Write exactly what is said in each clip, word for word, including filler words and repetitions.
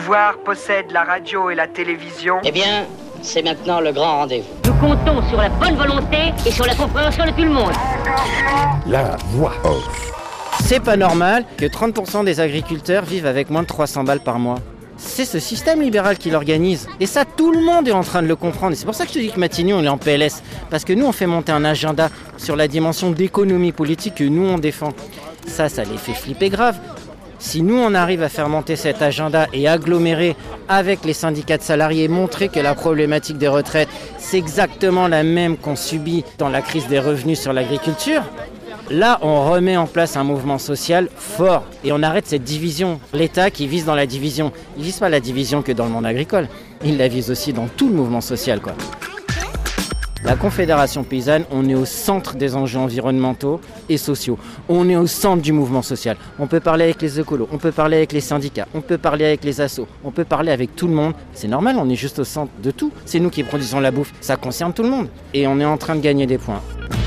pouvoir possède la radio et la télévision. Eh bien, c'est maintenant le grand rendez-vous. Nous comptons sur la bonne volonté et sur la compréhension de tout le monde. La voix off. C'est pas normal que trente pour cent des agriculteurs vivent avec moins de trois cents balles par mois. C'est ce système libéral qui l'organise. Et ça, tout le monde est en train de le comprendre. Et c'est pour ça que je te dis que Matignon, il est en P L S. Parce que nous, on fait monter un agenda sur la dimension d'économie politique que nous, on défend. Ça, ça les fait flipper grave. Si nous, on arrive à faire monter cet agenda et agglomérer avec les syndicats de salariés, montrer que la problématique des retraites, c'est exactement la même qu'on subit dans la crise des revenus sur l'agriculture, là, on remet en place un mouvement social fort et on arrête cette division. L'État qui vise dans la division, il ne vise pas la division que dans le monde agricole, il la vise aussi dans tout le mouvement social, quoi. La Confédération paysanne, on est au centre des enjeux environnementaux et sociaux. On est au centre du mouvement social. On peut parler avec les écolos, on peut parler avec les syndicats, on peut parler avec les assos, on peut parler avec tout le monde. C'est normal, on est juste au centre de tout. C'est nous qui produisons la bouffe, ça concerne tout le monde. Et on est en train de gagner des points.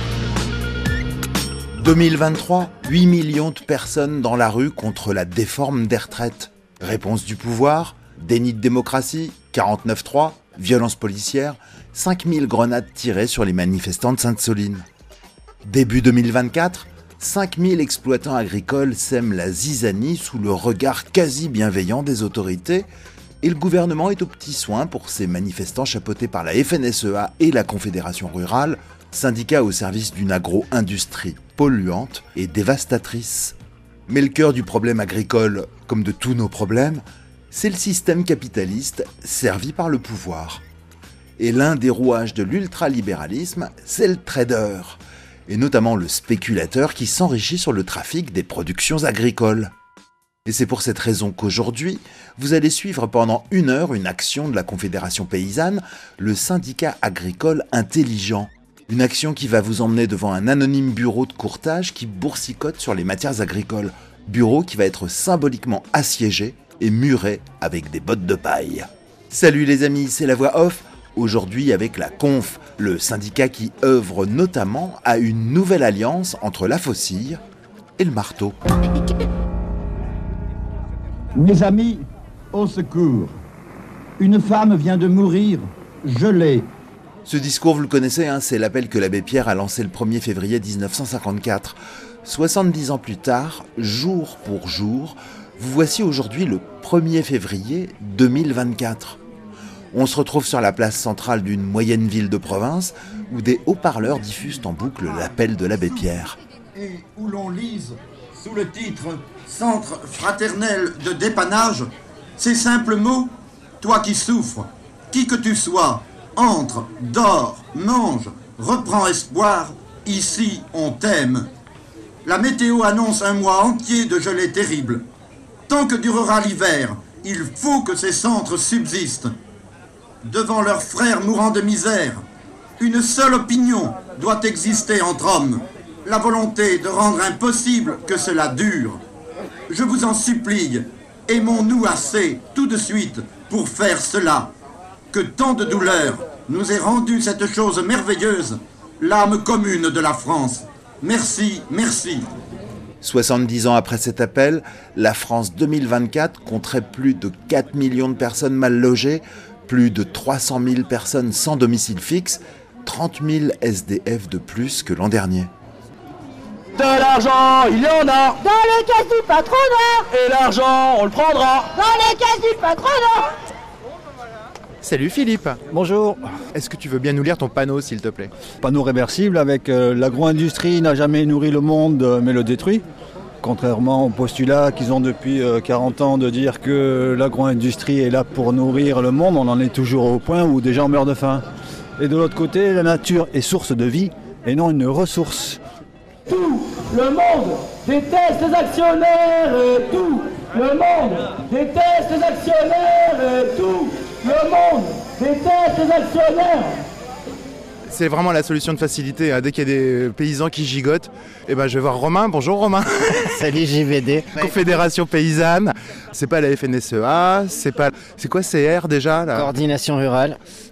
deux mille vingt-trois, huit millions de personnes dans la rue contre la déforme des retraites. Réponse du pouvoir, déni de démocratie, quarante-neuf trois, violence policière, cinq mille grenades tirées sur les manifestants de Sainte-Soline. Début deux mille vingt-quatre, cinq mille exploitants agricoles sèment la zizanie sous le regard quasi bienveillant des autorités et le gouvernement est aux petits soins pour ces manifestants chapeautés par la F N S E A et la Confédération rurale, syndicat au service d'une agro-industrie polluante et dévastatrice. Mais le cœur du problème agricole, comme de tous nos problèmes, c'est le système capitaliste servi par le pouvoir. Et l'un des rouages de l'ultralibéralisme, c'est le trader, et notamment le spéculateur qui s'enrichit sur le trafic des productions agricoles. Et c'est pour cette raison qu'aujourd'hui, vous allez suivre pendant une heure une action de la Confédération paysanne, le syndicat agricole intelligent. Une action qui va vous emmener devant un anonyme bureau de courtage qui boursicote sur les matières agricoles. Bureau qui va être symboliquement assiégé et muré avec des bottes de paille. Salut les amis, c'est la voix off. Aujourd'hui avec la Conf, le syndicat qui œuvre notamment à une nouvelle alliance entre la faucille et le marteau. Mes amis, au secours. Une femme vient de mourir, gelée. Ce discours, vous le connaissez, hein, c'est l'appel que l'abbé Pierre a lancé le premier février dix-neuf cent cinquante-quatre. soixante-dix ans plus tard, jour pour jour, vous voici aujourd'hui le premier février deux mille vingt-quatre. On se retrouve sur la place centrale d'une moyenne ville de province où des haut-parleurs diffusent en boucle l'appel de l'abbé Pierre. Et où l'on lise, sous le titre « Centre fraternel de dépannage », ces simples mots « Toi qui souffres, qui que tu sois, entre, dors, mange, reprends espoir, ici on t'aime ». La météo annonce un mois entier de gelée terrible. Tant que durera l'hiver, il faut que ces centres subsistent. Devant leurs frères mourant de misère, une seule opinion doit exister entre hommes, la volonté de rendre impossible que cela dure. Je vous en supplie, aimons-nous assez tout de suite pour faire cela. Que tant de douleurs nous ait rendu cette chose merveilleuse, l'âme commune de la France. Merci, merci. soixante-dix ans après cet appel, la France deux mille vingt-quatre compterait plus de quatre millions de personnes mal logées, plus de trois cent mille personnes sans domicile fixe, trente mille S D F de plus que l'an dernier. De l'argent, il y en a. Dans les caisses du patronat. Et l'argent, on le prendra. Dans les caisses du patronat. Salut Philippe. Bonjour. Est-ce que tu veux bien nous lire ton panneau s'il te plaît ? Panneau réversible avec euh, l'agro-industrie n'a jamais nourri le monde euh, mais le détruit. Contrairement au postulat qu'ils ont depuis euh, quarante ans de dire que l'agro-industrie est là pour nourrir le monde, on en est toujours au point où des gens meurent de faim. Et de l'autre côté, la nature est source de vie et non une ressource. Tout le monde déteste les actionnaires et tout le monde déteste les actionnaires et tout le monde déteste les actionnaires. C'est vraiment la solution de facilité. Hein. Dès qu'il y a des paysans qui gigotent, eh ben, je vais voir Romain. Bonjour Romain. Salut J V D. Confédération paysanne. C'est pas la F N S E A. C'est pas. C'est quoi C R déjà là ? Coordination rurale.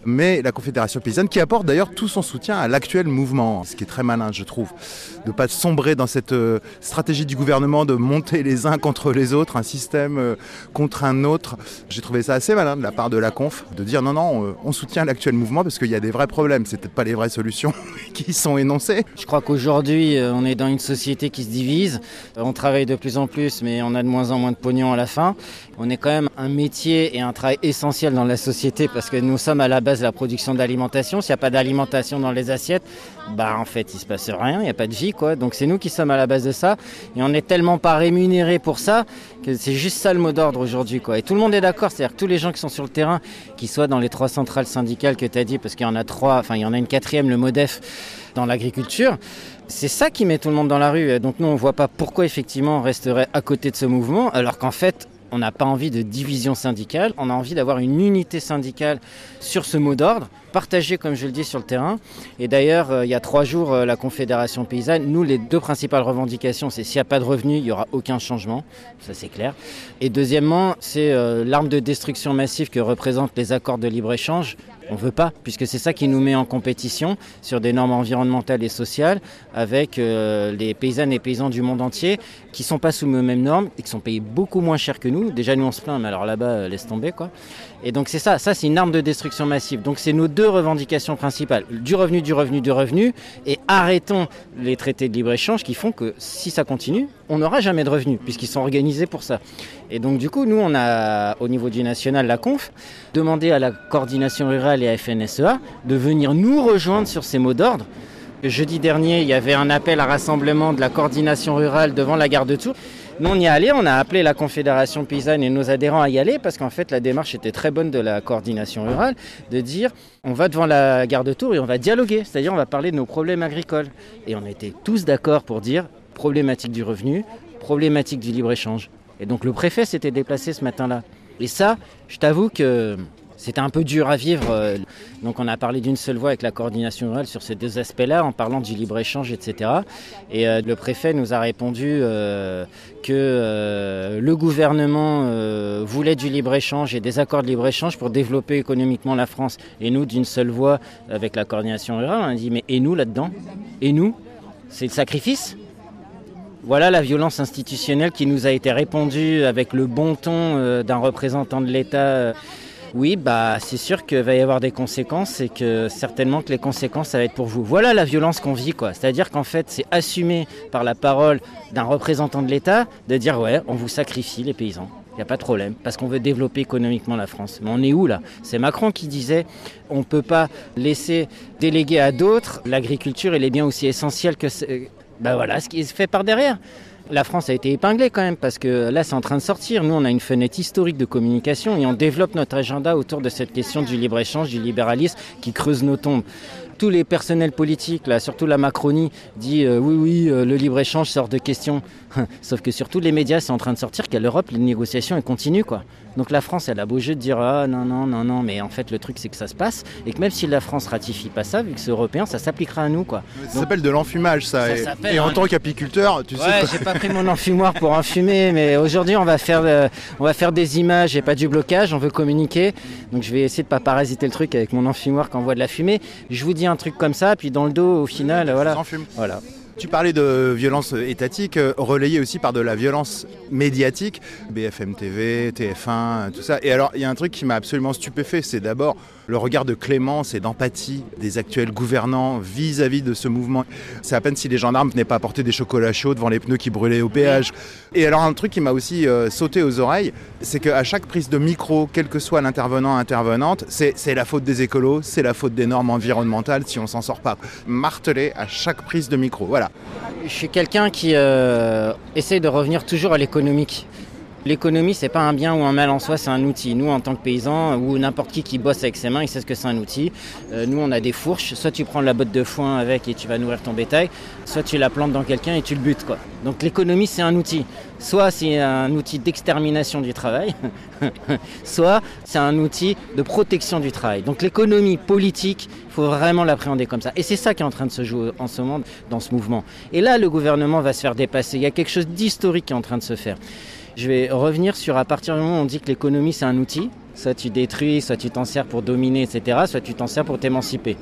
mais la Confédération paysanne qui apporte d'ailleurs tout son soutien à l'actuel mouvement, ce qui est très malin, je trouve, de ne pas sombrer dans cette euh, stratégie du gouvernement de monter les uns contre les autres, un système euh, contre un autre. J'ai trouvé ça assez malin de la part de la Conf, de dire non, non, euh, on soutient l'actuel mouvement parce qu'il y a des vrais problèmes, c'est peut-être pas les vraies solutions qui sont énoncées. Je crois qu'aujourd'hui, euh, on est dans une société qui se divise, euh, on travaille de plus en plus, mais on a de moins en moins de pognon à la fin. On est quand même un métier et un travail essentiel dans la société parce que nous sommes à la base de la production d'alimentation. S'il n'y a pas d'alimentation dans les assiettes, bah en fait il se passe rien, il n'y a pas de vie quoi. Donc c'est nous qui sommes à la base de ça et on n'est tellement pas rémunérés pour ça que c'est juste ça le mot d'ordre aujourd'hui quoi. Et tout le monde est d'accord, c'est-à-dire que tous les gens qui sont sur le terrain, qui soient dans les trois centrales syndicales que tu as dit, parce qu'il y en a trois, enfin il y en a une quatrième, le MODEF, dans l'agriculture, c'est ça qui met tout le monde dans la rue. Donc nous on ne voit pas pourquoi effectivement on resterait à côté de ce mouvement alors qu'en fait on n'a pas envie de division syndicale, on a envie d'avoir une unité syndicale sur ce mot d'ordre, partagé comme je le dis sur le terrain. Et d'ailleurs, euh, il y a trois jours, euh, la Confédération paysanne, nous les deux principales revendications, c'est s'il n'y a pas de revenus, il n'y aura aucun changement, ça c'est clair. Et deuxièmement, c'est euh, l'arme de destruction massive que représentent les accords de libre-échange. On ne veut pas, puisque c'est ça qui nous met en compétition sur des normes environnementales et sociales avec euh, les paysannes et paysans du monde entier qui ne sont pas sous les mêmes normes et qui sont payés beaucoup moins cher que nous. Déjà, nous, on se plaint, mais alors là-bas, euh, laisse tomber, quoi. Et donc, c'est ça. Ça, c'est une arme de destruction massive. Donc, c'est nos deux revendications principales. Du revenu, du revenu, du revenu. Et arrêtons les traités de libre-échange qui font que, si ça continue, on n'aura jamais de revenus, puisqu'ils sont organisés pour ça. Et donc, du coup, nous, on a, au niveau du national, la Conf, demandé à la coordination rurale et à F N S E A de venir nous rejoindre sur ces mots d'ordre. Jeudi dernier, il y avait un appel à rassemblement de la coordination rurale devant la gare de Tours. Nous, on y est allé, on a appelé la Confédération paysanne et nos adhérents à y aller parce qu'en fait, la démarche était très bonne de la coordination rurale de dire on va devant la gare de Tours et on va dialoguer, c'est-à-dire on va parler de nos problèmes agricoles. Et on était tous d'accord pour dire problématique du revenu, problématique du libre-échange. Et donc le préfet s'était déplacé ce matin-là. Et ça, je t'avoue que c'était un peu dur à vivre. Donc on a parlé d'une seule voix avec la coordination rurale sur ces deux aspects-là, en parlant du libre-échange, et cetera. Et euh, le préfet nous a répondu euh, que euh, le gouvernement euh, voulait du libre-échange et des accords de libre-échange pour développer économiquement la France. Et nous, d'une seule voix, avec la coordination rurale, on a dit mais et nous là-dedans ? Et nous ? C'est le sacrifice ? Voilà la violence institutionnelle qui nous a été répondue avec le bon ton euh, d'un représentant de l'État. Oui, bah, c'est sûr qu'il va y avoir des conséquences et que certainement que les conséquences, ça va être pour vous. Voilà la violence qu'on vit, quoi. C'est-à-dire qu'en fait, c'est assumé par la parole d'un représentant de l'État de dire « ouais, on vous sacrifie les paysans ». Il n'y a pas de problème, parce qu'on veut développer économiquement la France. Mais on est où là ? C'est Macron qui disait on ne peut pas laisser déléguer à d'autres. L'agriculture, elle est bien aussi essentielle que... Ben voilà ce qui se fait par derrière. La France a été épinglée quand même parce que là c'est en train de sortir. Nous on a une fenêtre historique de communication et on développe notre agenda autour de cette question du libre-échange, du libéralisme qui creuse nos tombes. Tous les personnels politiques, là, surtout la Macronie, dit euh, oui, oui, euh, le libre-échange sort de question. Sauf que sur tous les médias, c'est en train de sortir qu'à l'Europe, les négociations elles continuent, quoi. Donc la France, elle a beau jeu de dire ah non, non, non, non, mais en fait le truc c'est que ça se passe et que même si la France ratifie pas ça, vu que c'est européen, ça s'appliquera à nous, quoi. Ça Donc, s'appelle de l'enfumage, ça. ça et et en un... tant qu'apiculteur, tu ouais, sais. Ouais, j'ai pas pris mon enfumoir pour enfumer, mais aujourd'hui on va faire, euh, on va faire des images et pas du blocage. On veut communiquer, donc je vais essayer de pas parasiter le truc avec mon enfumoir qui envoie de la fumée. Je vous dis un truc comme ça, puis dans le dos, au final, voilà. Voilà. Tu parlais de violence étatique, euh, relayée aussi par de la violence médiatique, B F M T V, T F un, tout ça. Et alors, il y a un truc qui m'a absolument stupéfait, c'est d'abord le regard de clémence et d'empathie des actuels gouvernants vis-à-vis de ce mouvement. C'est à peine si les gendarmes venaient pas apporter des chocolats chauds devant les pneus qui brûlaient au péage. Et alors, un truc qui m'a aussi euh, sauté aux oreilles, c'est qu'à chaque prise de micro, quel que soit l'intervenant, intervenante, c'est, c'est la faute des écolos, c'est la faute des normes environnementales si on s'en sort pas. Martelé à chaque prise de micro, voilà. Je suis quelqu'un qui euh, essaie de revenir toujours à l'économique. L'économie, c'est pas un bien ou un mal en soi, c'est un outil. Nous, en tant que paysans, ou n'importe qui qui bosse avec ses mains, il sait ce que c'est un outil. Euh, nous, on a des fourches. Soit tu prends la botte de foin avec et tu vas nourrir ton bétail, soit tu la plantes dans quelqu'un et tu le butes, quoi. Donc l'économie, c'est un outil. Soit c'est un outil d'extermination du travail, soit c'est un outil de protection du travail. Donc l'économie politique, il faut vraiment l'appréhender comme ça. Et c'est ça qui est en train de se jouer en ce moment dans ce mouvement. Et là, le gouvernement va se faire dépasser. Il y a quelque chose d'historique qui est en train de se faire. Je vais revenir sur, à partir du moment où on dit que l'économie c'est un outil, Soit tu détruis, soit tu t'en sers pour dominer, et cetera. Soit tu t'en sers pour t'émanciper.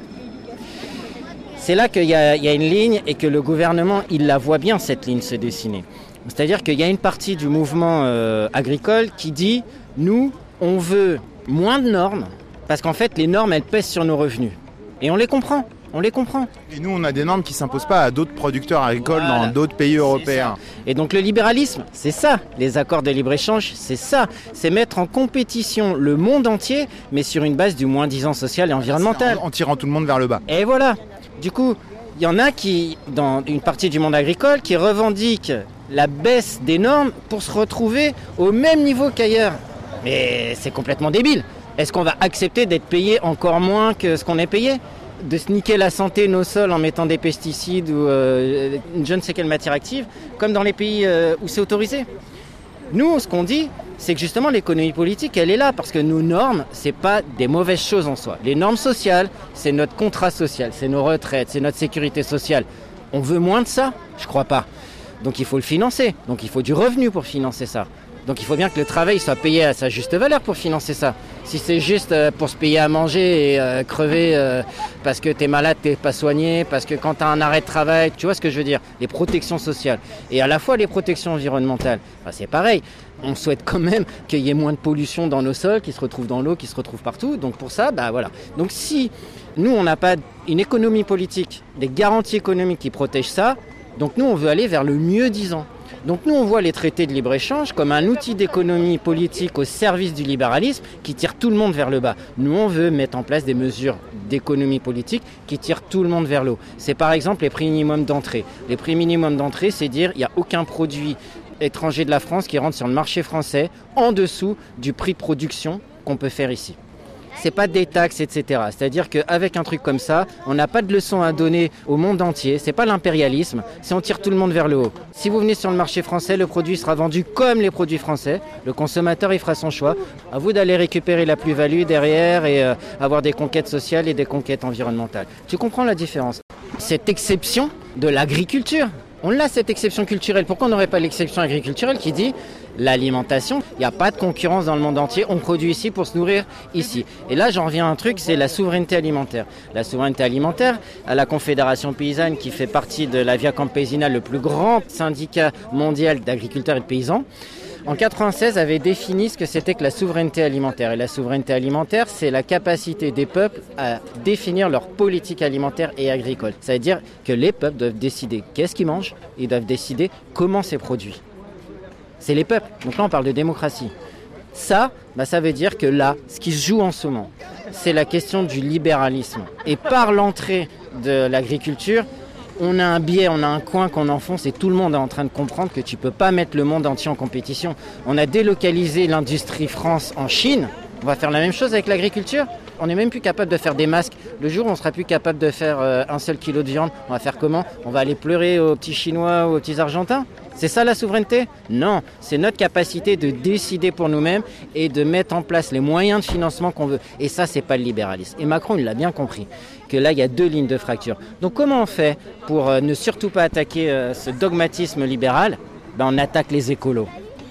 C'est là qu'il y a, il y a une ligne et que le gouvernement, il la voit bien, cette ligne se dessiner. C'est-à-dire qu'il y a une partie du mouvement euh, agricole qui dit « Nous, on veut moins de normes parce qu'en fait, les normes, elles pèsent sur nos revenus. » Et on les comprend, on les comprend. Et nous, on a des normes qui ne s'imposent pas à d'autres producteurs agricoles voilà. dans d'autres pays européens. Et donc le libéralisme, c'est ça. Les accords de libre-échange, c'est ça. C'est mettre en compétition le monde entier, mais sur une base du moins-disant social et environnemental. En, en tirant tout le monde vers le bas. Et voilà. Du coup, il y en a qui, dans une partie du monde agricole, qui revendiquent la baisse des normes pour se retrouver au même niveau qu'ailleurs. Mais c'est complètement débile. Est-ce qu'on va accepter d'être payé encore moins que ce qu'on est payé ? De se niquer la santé, nos sols en mettant des pesticides ou euh, je ne sais quelle matière active, comme dans les pays euh, où c'est autorisé. Nous, ce qu'on dit, c'est que justement l'économie politique, elle est là parce que nos normes, c'est pas des mauvaises choses en soi. Les normes sociales, c'est notre contrat social, c'est nos retraites, c'est notre sécurité sociale. On veut moins de ça ? Je crois pas. Donc il faut le financer. Donc il faut du revenu pour financer ça. Donc il faut bien que le travail soit payé à sa juste valeur pour financer ça. Si c'est juste pour se payer à manger et euh, crever euh, parce que t'es malade, t'es pas soigné, parce que quand t'as un arrêt de travail, tu vois ce que je veux dire ? Les protections sociales. Et à la fois les protections environnementales. Enfin, c'est pareil. On souhaite quand même qu'il y ait moins de pollution dans nos sols, qui se retrouvent dans l'eau, qui se retrouvent partout. Donc pour ça, bah voilà. Donc si nous, on n'a pas une économie politique, des garanties économiques qui protègent ça, donc nous, on veut aller vers le mieux-disant. Donc nous, on voit les traités de libre-échange comme un outil d'économie politique au service du libéralisme qui tire tout le monde vers le bas. Nous, on veut mettre en place des mesures d'économie politique qui tirent tout le monde vers le haut. C'est par exemple les prix minimums d'entrée. Les prix minimums d'entrée, c'est dire qu'il n'y a aucun produit étranger de la France qui rentre sur le marché français en dessous du prix de production qu'on peut faire ici. C'est pas des taxes, et cetera. C'est-à-dire qu'avec un truc comme ça, on n'a pas de leçon à donner au monde entier. C'est pas l'impérialisme, c'est on tire tout le monde vers le haut. Si vous venez sur le marché français, le produit sera vendu comme les produits français. Le consommateur, il fera son choix. À vous d'aller récupérer la plus-value derrière et euh, avoir des conquêtes sociales et des conquêtes environnementales. Tu comprends la différence ? Cette exception de l'agriculture, on l'a cette exception culturelle. Pourquoi on n'aurait pas l'exception agriculturelle qui dit l'alimentation, il n'y a pas de concurrence dans le monde entier, on produit ici pour se nourrir ici. Et là, j'en reviens à un truc, c'est la souveraineté alimentaire. La souveraineté alimentaire, à la Confédération paysanne qui fait partie de la Via Campesina, le plus grand syndicat mondial d'agriculteurs et de paysans, en quatre-vingt-seize avait défini ce que c'était que la souveraineté alimentaire. Et la souveraineté alimentaire, c'est la capacité des peuples à définir leur politique alimentaire et agricole. Ça veut dire que les peuples doivent décider qu'est-ce qu'ils mangent, ils doivent décider comment c'est produit. C'est les peuples. Donc là, on parle de démocratie. Ça, bah, ça veut dire que là, ce qui se joue en ce moment, c'est la question du libéralisme. Et par l'entrée de l'agriculture, on a un biais, on a un coin qu'on enfonce et tout le monde est en train de comprendre que tu ne peux pas mettre le monde entier en compétition. On a délocalisé l'industrie France en Chine. On va faire la même chose avec l'agriculture. On n'est même plus capable de faire des masques. Le jour où on sera plus capable de faire euh, un seul kilo de viande, on va faire comment ? On va aller pleurer aux petits Chinois ou aux petits Argentins ? C'est ça la souveraineté ? Non, c'est notre capacité de décider pour nous-mêmes et de mettre en place les moyens de financement qu'on veut. Et ça, c'est pas le libéralisme. Et Macron, il l'a bien compris, que là, il y a deux lignes de fracture. Donc comment on fait pour euh, ne surtout pas attaquer euh, ce dogmatisme libéral ? Ben, on attaque les écolos.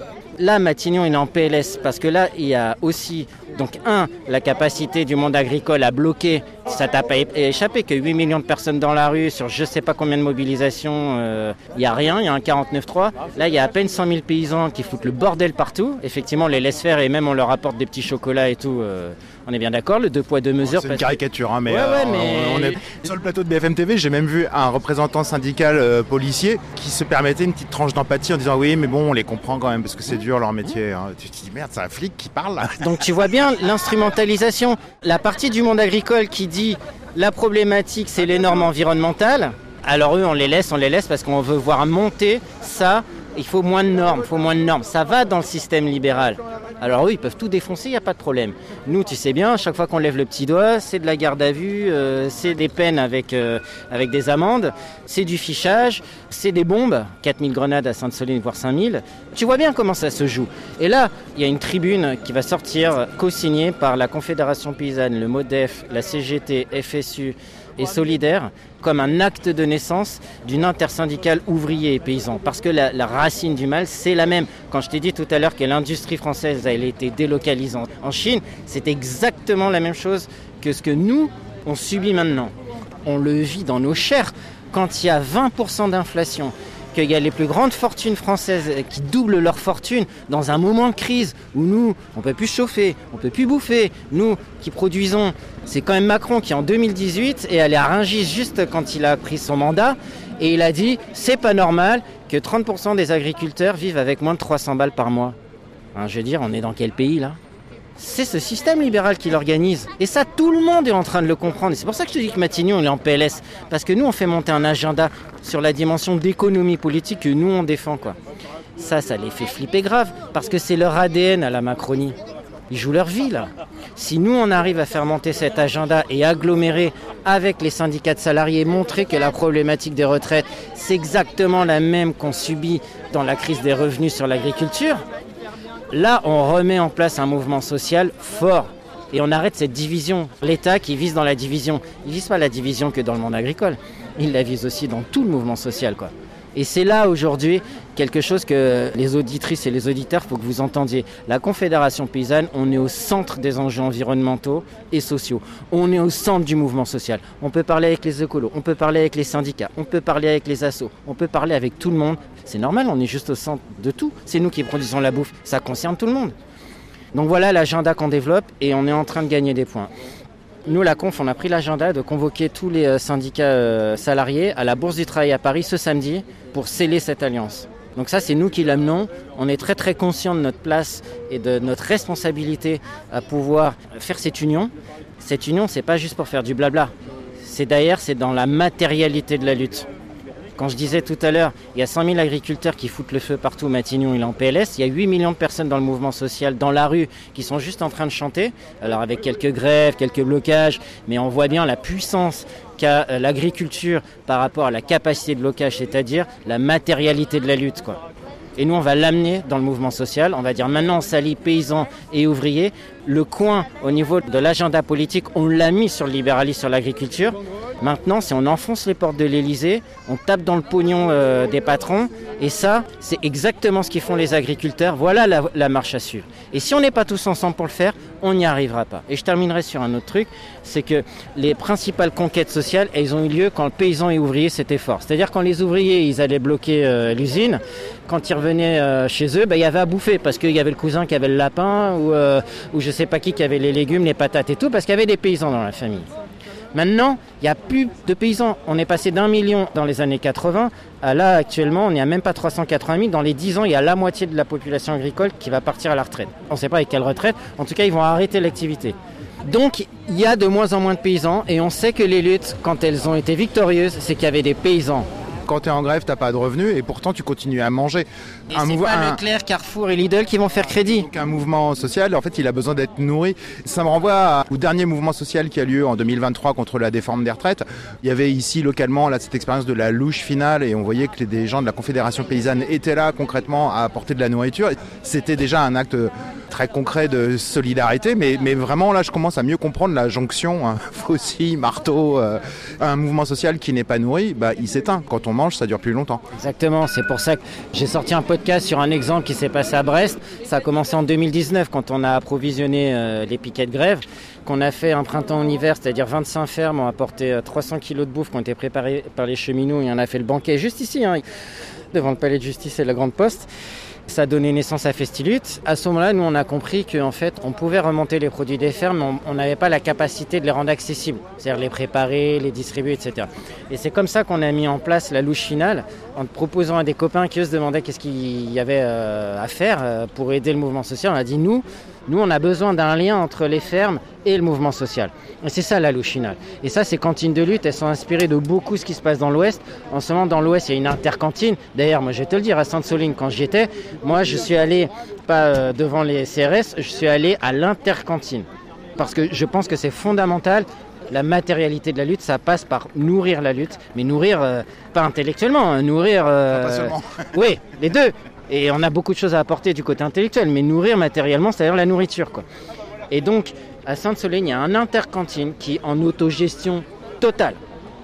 Là, Matignon, il est en P L S parce que là, il y a aussi, donc un, la capacité du monde agricole à bloquer, ça t'a pas échappé, que huit millions de personnes dans la rue, sur je sais pas combien de mobilisations, euh, il n'y a rien, il y a un quarante-neuf trois. Là, il y a à peine cent mille paysans qui foutent le bordel partout. Effectivement, on les laisse faire et même on leur apporte des petits chocolats et tout. Euh, on est bien d'accord, le deux poids deux mesures. C'est une caricature, hein, mais, ouais, euh, ouais, mais... On, on est... sur le plateau de B F M T V, j'ai même vu un représentant syndical euh, policier qui se permettait une petite tranche d'empathie en disant oui, mais bon, on les comprend quand même parce que c'est dur leur métier. Hein. Tu te dis merde, c'est un flic qui parle là. Donc tu vois bien l'instrumentalisation. La partie du monde agricole qui dit la problématique, c'est les normes environnementales. Alors eux, on les laisse, on les laisse parce qu'on veut voir monter ça. Il faut moins de normes, il faut moins de normes. Ça va dans le système libéral. Alors eux, ils peuvent tout défoncer, il n'y a pas de problème. Nous, tu sais bien, chaque fois qu'on lève le petit doigt, c'est de la garde à vue, euh, c'est des peines avec, euh, avec des amendes, c'est du fichage, c'est des bombes, quatre mille grenades à Sainte-Soline, voire cinq mille. Tu vois bien comment ça se joue. Et là, il y a une tribune qui va sortir, co-signée par la Confédération paysanne, le MODEF, la C G T, F S U, et solidaire comme un acte de naissance d'une intersyndicale ouvrier et paysan. Parce que la, la racine du mal, c'est la même. Quand je t'ai dit tout à l'heure que l'industrie française elle a été délocalisée en Chine, c'est exactement la même chose que ce que nous, on subit maintenant. On le vit dans nos chairs. Quand il y a vingt pour cent d'inflation, qu'il y a les plus grandes fortunes françaises qui doublent leur fortune dans un moment de crise où nous, on ne peut plus chauffer, on ne peut plus bouffer. Nous qui produisons, c'est quand même Macron qui en deux mille dix-huit est allé à Rungis juste quand il a pris son mandat et il a dit c'est pas normal que trente pour cent des agriculteurs vivent avec moins de trois cents balles par mois. Hein, je veux dire, on est dans quel pays là ? C'est ce système libéral qui l'organise. Et ça, tout le monde est en train de le comprendre. Et c'est pour ça que je te dis que Matignon, il est en P L S. Parce que nous, on fait monter un agenda sur la dimension d'économie politique que nous, on défend, quoi. Ça, ça les fait flipper grave. Parce que c'est leur A D N à la Macronie. Ils jouent leur vie, là. Si nous, on arrive à faire monter cet agenda et agglomérer avec les syndicats de salariés, montrer que la problématique des retraites, c'est exactement la même qu'on subit dans la crise des revenus sur l'agriculture, là, on remet en place un mouvement social fort et on arrête cette division. L'État qui vise dans la division, il ne vise pas la division que dans le monde agricole, il la vise aussi dans tout le mouvement social, quoi. Et c'est là aujourd'hui quelque chose que les auditrices et les auditeurs, il faut que vous entendiez. La Confédération paysanne, on est au centre des enjeux environnementaux et sociaux. On est au centre du mouvement social. On peut parler avec les écolos, on peut parler avec les syndicats, on peut parler avec les assos, on peut parler avec tout le monde. C'est normal, on est juste au centre de tout. C'est nous qui produisons la bouffe, ça concerne tout le monde. Donc voilà l'agenda qu'on développe et on est en train de gagner des points. Nous, la Conf, on a pris l'agenda de convoquer tous les syndicats salariés à la Bourse du Travail à Paris ce samedi pour sceller cette alliance. Donc ça, c'est nous qui l'amenons. On est très très conscients de notre place et de notre responsabilité à pouvoir faire cette union. Cette union, c'est pas juste pour faire du blabla. C'est d'ailleurs, c'est dans la matérialité de la lutte. Quand je disais tout à l'heure, il y a cent mille agriculteurs qui foutent le feu partout, Matignon il est en P L S, il y a huit millions de personnes dans le mouvement social, dans la rue, qui sont juste en train de chanter, alors avec quelques grèves, quelques blocages, mais on voit bien la puissance qu'a l'agriculture par rapport à la capacité de blocage, c'est-à-dire la matérialité de la lutte, quoi. Et nous, on va l'amener dans le mouvement social. On va dire maintenant, on s'allie paysans et ouvriers. Le coin, au niveau de l'agenda politique, on l'a mis sur le libéralisme, sur l'agriculture. Maintenant, si on enfonce les portes de l'Élysée, on tape dans le pognon euh, des patrons. Et ça, c'est exactement ce qu'ils font les agriculteurs. Voilà la, la marche à suivre. Et si on n'est pas tous ensemble pour le faire, on n'y arrivera pas. Et je terminerai sur un autre truc, c'est que les principales conquêtes sociales, elles ont eu lieu quand le paysan et ouvrier s'étaient forts. C'est-à-dire quand les ouvriers, ils allaient bloquer euh, l'usine, quand ils revenaient euh, chez eux, bah, il y avait à bouffer parce qu'il y avait le cousin qui avait le lapin ou, euh, ou je sais pas qui qui avait les légumes, les patates et tout, parce qu'il y avait des paysans dans la famille. Maintenant, il n'y a plus de paysans. On est passé d'un million dans les années quatre-vingts à là, actuellement, on n'y a même pas trois cent quatre-vingt mille. Dans les dix ans, il y a la moitié de la population agricole qui va partir à la retraite. On ne sait pas avec quelle retraite. En tout cas, ils vont arrêter l'activité. Donc, il y a de moins en moins de paysans et on sait que les luttes, quand elles ont été victorieuses, c'est qu'il y avait des paysans. Quand tu es en grève, tu n'as pas de revenus et pourtant tu continues à manger. Et un c'est mouv- pas un... Leclerc, Carrefour et Lidl qui vont faire crédit. Donc un mouvement social, en fait, il a besoin d'être nourri. Ça me renvoie à, au dernier mouvement social qui a lieu en deux mille vingt-trois contre la déforme des retraites. Il y avait ici, localement, là, cette expérience de la louche finale et on voyait que des gens de la Confédération paysanne étaient là concrètement à apporter de la nourriture. C'était déjà un acte très concret de solidarité, mais, mais vraiment là, je commence à mieux comprendre la jonction hein, faucille, marteau. Euh, un mouvement social qui n'est pas nourri, bah, il s'éteint. Quand on mange, ça dure plus longtemps. Exactement, c'est pour ça que j'ai sorti un podcast sur un exemple qui s'est passé à Brest. Ça a commencé en deux mille dix-neuf quand on a approvisionné euh, les piquets de grève, qu'on a fait un printemps en hiver, c'est-à-dire vingt-cinq fermes ont apporté euh, trois cents kilos de bouffe qui ont été préparés par les cheminots et on a fait le banquet juste ici, hein, devant le palais de justice et la Grande Poste. Ça a donné naissance à Festilut. À ce moment-là, nous, on a compris qu'en fait, on pouvait remonter les produits des fermes, mais on n'avait pas la capacité de les rendre accessibles, c'est-à-dire les préparer, les distribuer, et cetera. Et c'est comme ça qu'on a mis en place la louche finale, en proposant à des copains qui eux se demandaient qu'est-ce qu'il y avait euh, à faire euh, pour aider le mouvement social. On a dit, nous, nous, on a besoin d'un lien entre les fermes et le mouvement social. Et c'est ça la louche finale. Et ça, ces cantines de lutte, elles sont inspirées de beaucoup ce qui se passe dans l'Ouest. En ce moment, dans l'Ouest, il y a une intercantine. D'ailleurs, moi, je vais te le dire, à Sainte-Soline, quand j'y étais, moi, je suis allé, pas euh, devant les C R S, je suis allé à l'intercantine. Parce que je pense que c'est fondamental. La matérialité de la lutte, ça passe par nourrir la lutte. Mais nourrir, euh, pas intellectuellement, hein, nourrir... Euh, pas seulement. Oui, les deux. Et on a beaucoup de choses à apporter du côté intellectuel. Mais nourrir matériellement, c'est-à-dire la nourriture, quoi. Et donc, à Sainte-Soline, il y a un intercantine qui est en autogestion totale.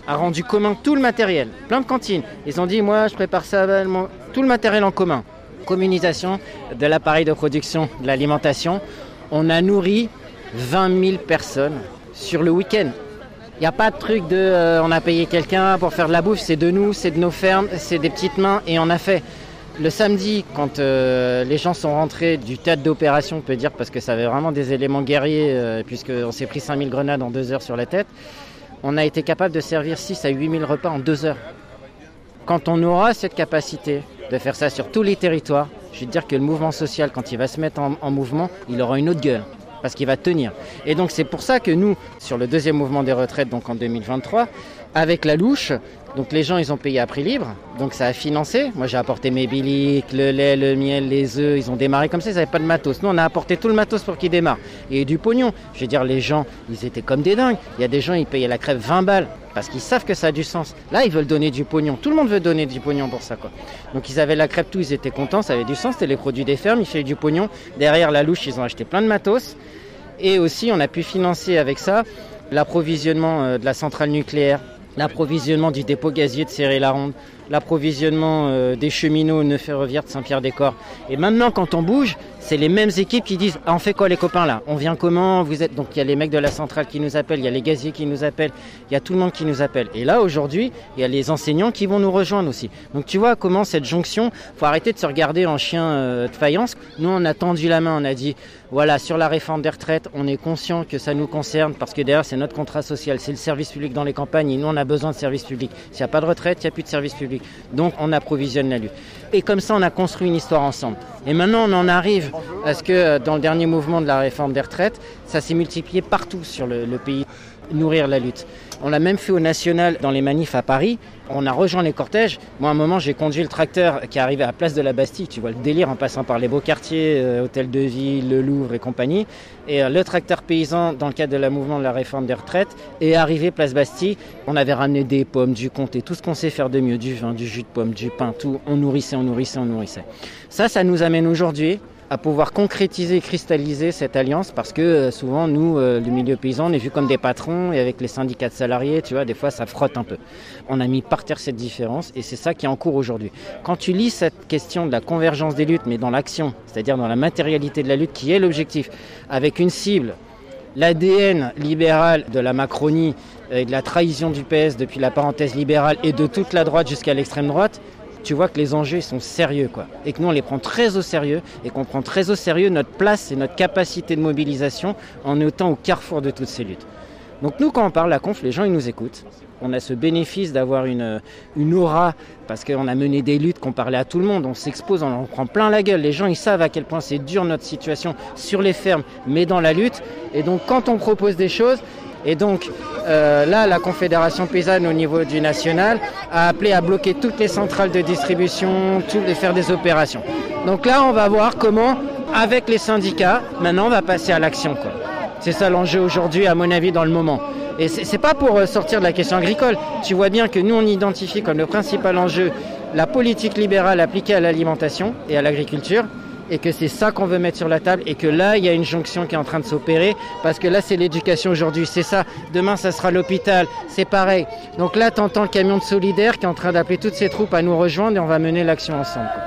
a rendu commun tout le matériel, plein de cantines. Ils ont dit, moi, je prépare ça, tout le matériel en commun. Communisation de l'appareil de production de l'alimentation. On a nourri vingt mille personnes sur le week-end. Il n'y a pas de truc de euh, on a payé quelqu'un pour faire de la bouffe, c'est de nous, c'est de nos fermes, c'est des petites mains et on a fait. Le samedi, quand euh, les gens sont rentrés du théâtre d'opération, on peut dire, parce que ça avait vraiment des éléments guerriers, euh, puisqu'on s'est pris cinq mille grenades en deux heures sur la tête, on a été capable de servir six à huit mille repas en deux heures. Quand on aura cette capacité de faire ça sur tous les territoires, je vais te dire que le mouvement social, quand il va se mettre en, en mouvement, il aura une autre gueule. Parce qu'il va tenir. Et donc c'est pour ça que nous, sur le deuxième mouvement des retraites, donc en deux mille vingt-trois, avec la louche, donc les gens ils ont payé à prix libre, donc ça a financé. Moi j'ai apporté mes biliques, le lait, le miel, les œufs, ils ont démarré comme ça, ils n'avaient pas de matos. Nous on a apporté tout le matos pour qu'ils démarrent. Et du pognon. Je veux dire, les gens, ils étaient comme des dingues. Il y a des gens, ils payaient la crève vingt balles. Parce qu'ils savent que ça a du sens. Là, ils veulent donner du pognon. Tout le monde veut donner du pognon pour ça, quoi. Donc, ils avaient la crêpe, tout, ils étaient contents, ça avait du sens. C'était les produits des fermes, ils faisaient du pognon. Derrière la louche, ils ont acheté plein de matos. Et aussi, on a pu financer avec ça l'approvisionnement de la centrale nucléaire, l'approvisionnement du dépôt gazier de Céret-la-Ronde, l'approvisionnement euh, des cheminots nœuds ferroviaires de Saint-Pierre-des-Corps. Et maintenant, quand on bouge, c'est les mêmes équipes qui disent ah, « on fait quoi les copains là ? On vient comment ? Vous êtes ?» Donc il y a les mecs de la centrale qui nous appellent, il y a les gaziers qui nous appellent, il y a tout le monde qui nous appelle. Et là, aujourd'hui, il y a les enseignants qui vont nous rejoindre aussi. Donc tu vois comment cette jonction, il faut arrêter de se regarder en chien euh, de faïence. Nous, on a tendu la main, on a dit « voilà, sur la réforme des retraites, on est conscient que ça nous concerne parce que derrière, c'est notre contrat social, c'est le service public dans les campagnes et nous, on a besoin de service public. S'il n'y a pas de retraite, il n'y a plus de service public. Donc, on approvisionne la lutte. » Et comme ça, on a construit une histoire ensemble. Et maintenant, on en arrive à ce que dans le dernier mouvement de la réforme des retraites, ça s'est multiplié partout sur le, le pays, nourrir la lutte. On l'a même fait au national dans les manifs à Paris. On a rejoint les cortèges. Moi, à un moment, j'ai conduit le tracteur qui est arrivé à la place de la Bastille. Tu vois le délire en passant par les beaux quartiers, euh, Hôtel de Ville, le Louvre et compagnie. Et euh, le tracteur paysan, dans le cadre de la mouvement de la réforme des retraites, est arrivé place Bastille. On avait ramené des pommes, du comté, tout ce qu'on sait faire de mieux, du vin, du jus de pomme, du pain, tout. On nourrissait, on nourrissait, on nourrissait. Ça, ça nous amène aujourd'hui à pouvoir concrétiser et cristalliser cette alliance parce que euh, souvent, nous, euh, le milieu paysan, on est vu comme des patrons et avec les syndicats de salariés, tu vois, des fois, ça frotte un peu. On a mis par terre cette différence et c'est ça qui est en cours aujourd'hui. Quand tu lis cette question de la convergence des luttes, mais dans l'action, c'est-à-dire dans la matérialité de la lutte qui est l'objectif, avec une cible, l'A D N libéral de la Macronie et de la trahison du P S depuis la parenthèse libérale et de toute la droite jusqu'à l'extrême droite, tu vois que les enjeux sont sérieux, quoi. Et que nous, on les prend très au sérieux et qu'on prend très au sérieux notre place et notre capacité de mobilisation en étant au carrefour de toutes ces luttes. Donc nous, quand on parle à Conf, les gens, ils nous écoutent. On a ce bénéfice d'avoir une, une aura parce qu'on a mené des luttes qu'on parlait à tout le monde. On s'expose, on en prend plein la gueule. Les gens, ils savent à quel point c'est dur notre situation sur les fermes, mais dans la lutte. Et donc, quand on propose des choses... Et donc euh, là, la Confédération paysanne au niveau du national a appelé à bloquer toutes les centrales de distribution, tout, et faire des opérations. Donc là, on va voir comment, avec les syndicats, maintenant on va passer à l'action, quoi. C'est ça l'enjeu aujourd'hui, à mon avis, dans le moment. Et c'est, c'est pas pour sortir de la question agricole. Tu vois bien que nous, on identifie comme le principal enjeu la politique libérale appliquée à l'alimentation et à l'agriculture. Et que c'est ça qu'on veut mettre sur la table et que là, il y a une jonction qui est en train de s'opérer parce que là, c'est l'éducation aujourd'hui, c'est ça. Demain, ça sera l'hôpital, c'est pareil. Donc là, t'entends le camion de Solidaire qui est en train d'appeler toutes ses troupes à nous rejoindre et on va mener l'action ensemble, quoi.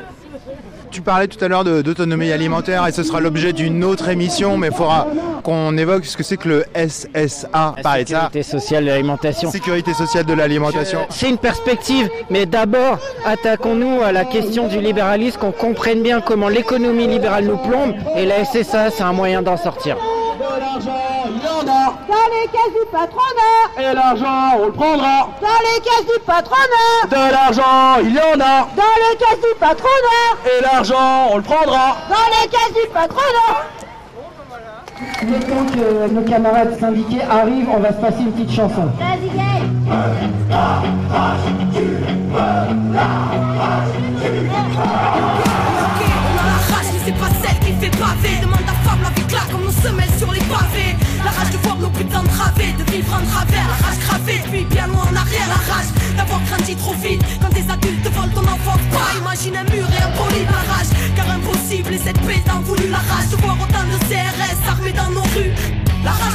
Tu parlais tout à l'heure de, d'autonomie alimentaire et ce sera l'objet d'une autre émission, mais il faudra qu'on évoque ce que c'est que le S S A. La sécurité sociale de l'alimentation. Sécurité sociale de l'alimentation. Je, c'est une perspective, mais d'abord, attaquons-nous à la question du libéralisme, qu'on comprenne bien comment l'économie libérale nous plombe et la S S A, c'est un moyen d'en sortir. De l'argent, il y en a. Dans les caisses du patronat. Et l'argent, on le prendra. Dans les caisses du patronat. De l'argent, il y en a. Dans les caisses du patronat. Et l'argent, on le prendra. Dans les caisses du patronat. Le temps que nos camarades syndiqués arrivent, on va se passer une petite chanson. Vas-y, Gaël. C'est pas celle qui fait baver. Demande à femme la vie claque comme nos semelles sur les pavés. La rage de voir nos putains entravés, de vivre en travers. La rage gravée depuis bien loin en arrière. La rage d'avoir grandi trop vite quand des adultes volent ton enfance. Pas imagine un mur et un poli la rage. Car impossible et cette paix t'en voulu. La rage de voir autant de C R S armés dans nos rues. La rage de voir ce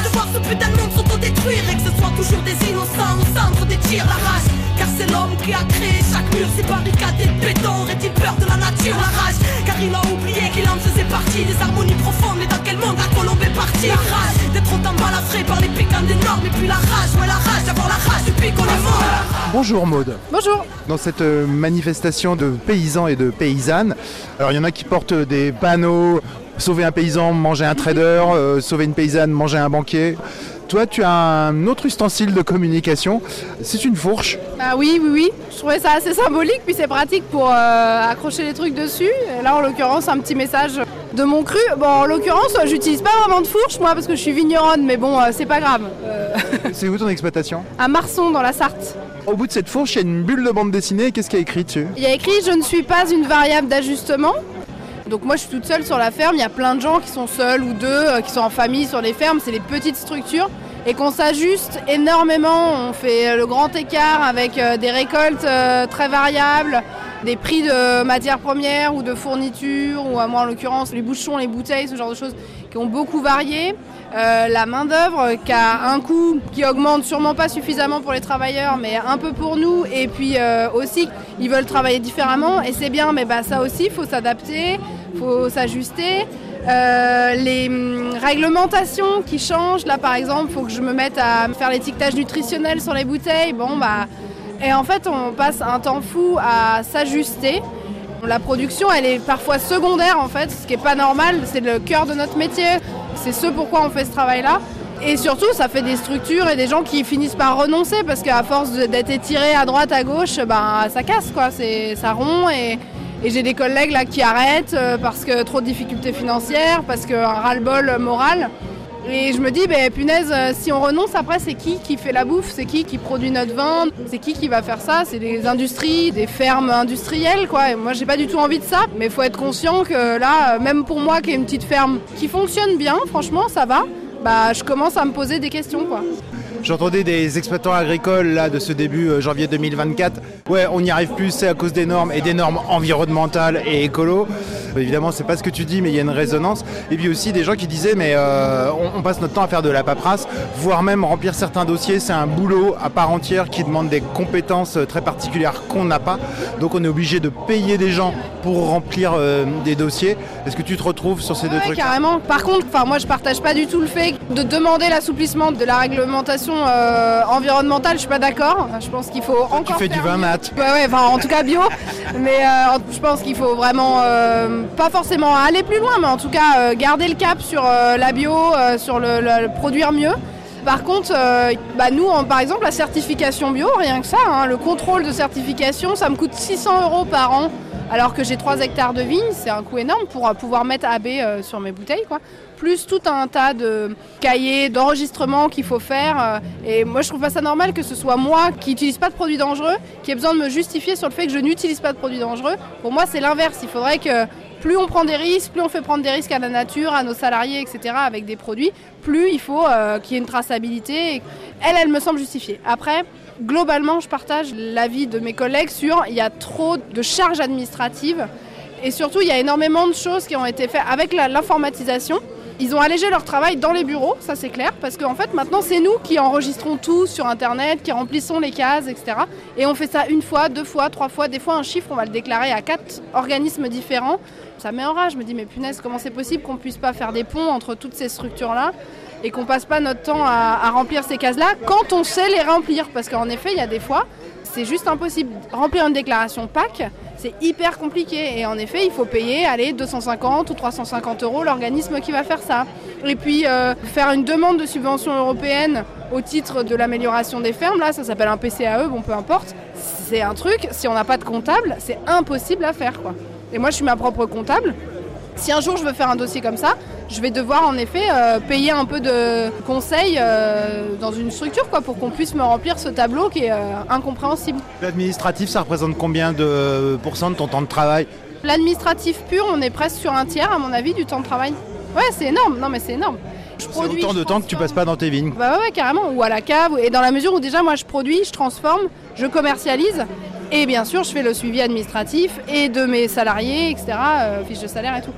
putain de monde s'autodétruire et que ce soit toujours des innocents au centre des tirs. La rage, car c'est l'homme qui a créé chaque mur, ces barricades et de béton. Aurait-il peur de la nature? La rage, car il a oublié qu'il en faisait partie. Des harmonies profondes, mais dans quel monde la colombe est partie? La rage d'être autant balafré par les piquants des normes. Et puis la rage, ouais la rage d'avoir la rage depuis qu'on est mort. Bonjour Maude. Bonjour. Dans cette euh, manifestation de paysans et de paysannes, alors il y en a qui portent des panneaux, sauver un paysan, manger un trader, euh, sauver une paysanne, manger un banquier. Toi, tu as un autre ustensile de communication, c'est une fourche. Ah oui, oui, oui. Je trouvais ça assez symbolique, puis c'est pratique pour euh, accrocher les trucs dessus. Et là, en l'occurrence, un petit message de mon cru. Bon, en l'occurrence, j'utilise pas vraiment de fourche, moi, parce que je suis vigneronne, mais bon, euh, c'est pas grave. Euh... C'est où ton exploitation? À Marson, dans la Sarthe. Au bout de cette fourche, il y a une bulle de bande dessinée. Qu'est-ce qu'il y a écrit dessus? Il y a écrit « Je ne suis pas une variable d'ajustement ». Donc moi je suis toute seule sur la ferme, il y a plein de gens qui sont seuls ou deux, euh, qui sont en famille sur les fermes, c'est les petites structures et qu'on s'ajuste énormément, on fait le grand écart avec euh, des récoltes euh, très variables, des prix de matières premières ou de fournitures, ou à moi en l'occurrence les bouchons, les bouteilles, ce genre de choses qui ont beaucoup varié. Euh, la main d'œuvre qui a un coût qui augmente sûrement pas suffisamment pour les travailleurs mais un peu pour nous, et puis euh, aussi ils veulent travailler différemment et c'est bien, mais bah, ça aussi il faut s'adapter, il faut s'ajuster. Euh, les hum, réglementations qui changent, là par exemple il faut que je me mette à faire l'étiquetage nutritionnel sur les bouteilles, bon bah et en fait on passe un temps fou à s'ajuster. La production elle est parfois secondaire en fait, ce qui est pas normal, c'est le cœur de notre métier, c'est ce pourquoi on fait ce travail là. Et surtout ça fait des structures et des gens qui finissent par renoncer parce qu'à force d'être étirés à droite à gauche, ben ça casse quoi, c'est, ça rompt et, et j'ai des collègues là qui arrêtent parce que trop de difficultés financières, parce qu'un ras-le-bol moral. Et je me dis, ben, punaise, si on renonce, après, c'est qui qui fait la bouffe? C'est qui qui produit notre vin? C'est qui qui va faire ça? C'est des industries, des fermes industrielles, quoi. Et moi, j'ai pas du tout envie de ça, mais il faut être conscient que là, même pour moi, qui est une petite ferme qui fonctionne bien, franchement, ça va, bah, je commence à me poser des questions, quoi. J'entendais des exploitants agricoles là de ce début euh, janvier deux mille vingt-quatre. Ouais, on n'y arrive plus, c'est à cause des normes et des normes environnementales et écolo. Euh, évidemment, c'est pas ce que tu dis, mais il y a une résonance. Et puis aussi des gens qui disaient, mais euh, on, on passe notre temps à faire de la paperasse, voire même remplir certains dossiers. C'est un boulot à part entière qui demande des compétences très particulières qu'on n'a pas. Donc on est obligé de payer des gens pour remplir euh, des dossiers. Est-ce que tu te retrouves sur ces ouais, deux trucs? Carrément. Par contre, moi je partage pas du tout le fait de demander l'assouplissement de la réglementation euh, environnementale. Je suis pas d'accord. Je pense qu'il faut encore. Tu fais du vin nat. Ouais, ouais, enfin en tout cas bio. Mais euh, je pense qu'il faut vraiment euh, pas forcément aller plus loin, mais en tout cas euh, garder le cap sur euh, la bio, euh, sur le, le, le produire mieux. Par contre, euh, bah nous, en, par exemple, la certification bio, rien que ça, hein, le contrôle de certification, ça me coûte six cents euros par an. Alors que j'ai trois hectares de vignes, c'est un coût énorme pour pouvoir mettre A B euh, sur mes bouteilles, quoi. Plus tout un tas de cahiers, d'enregistrements qu'il faut faire. Euh, et moi, je trouve pas ça normal que ce soit moi qui n'utilise pas de produits dangereux, qui ait besoin de me justifier sur le fait que je n'utilise pas de produits dangereux. Pour moi, c'est l'inverse. Il faudrait que plus on prend des risques, plus on fait prendre des risques à la nature, à nos salariés, et cetera avec des produits, plus il faut euh, qu'il y ait une traçabilité. Elle, elle me semble justifiée. Après, globalement, je partage l'avis de mes collègues sur il y a trop de charges administratives et surtout il y a énormément de choses qui ont été faites avec la, l'informatisation. Ils ont allégé leur travail dans les bureaux, ça c'est clair, parce qu'en fait maintenant c'est nous qui enregistrons tout sur internet, qui remplissons les cases, et cetera. Et on fait ça une fois, deux fois, trois fois, des fois un chiffre on va le déclarer à quatre organismes différents. Ça met en rage, je me dis mais punaise, comment c'est possible qu'on puisse pas faire des ponts entre toutes ces structures-là et qu'on passe pas notre temps à, à remplir ces cases-là quand on sait les remplir, parce qu'en effet il y a des fois c'est juste impossible. Remplir une déclaration P A C, c'est hyper compliqué et en effet il faut payer allez, deux cent cinquante ou trois cent cinquante euros l'organisme qui va faire ça. Et puis euh, faire une demande de subvention européenne au titre de l'amélioration des fermes, là ça s'appelle un P C A E, bon peu importe, c'est un truc, si on n'a pas de comptable, c'est impossible à faire, quoi. Et moi je suis ma propre comptable. Si un jour je veux faire un dossier comme ça, je vais devoir en effet euh, payer un peu de conseils euh, dans une structure, quoi, pour qu'on puisse me remplir ce tableau qui est euh, incompréhensible. L'administratif, ça représente combien de pourcents de ton temps de travail? L'administratif pur, on est presque sur un tiers à mon avis du temps de travail. Ouais, c'est énorme, non mais c'est énorme. Je produis, c'est autant de temps que tu passes pas dans tes vignes. Bah ouais, carrément, ou à la cave, et dans la mesure où déjà moi je produis, je transforme, je commercialise. Et bien sûr, je fais le suivi administratif et de mes salariés, et cetera, euh, fiches de salaire et tout.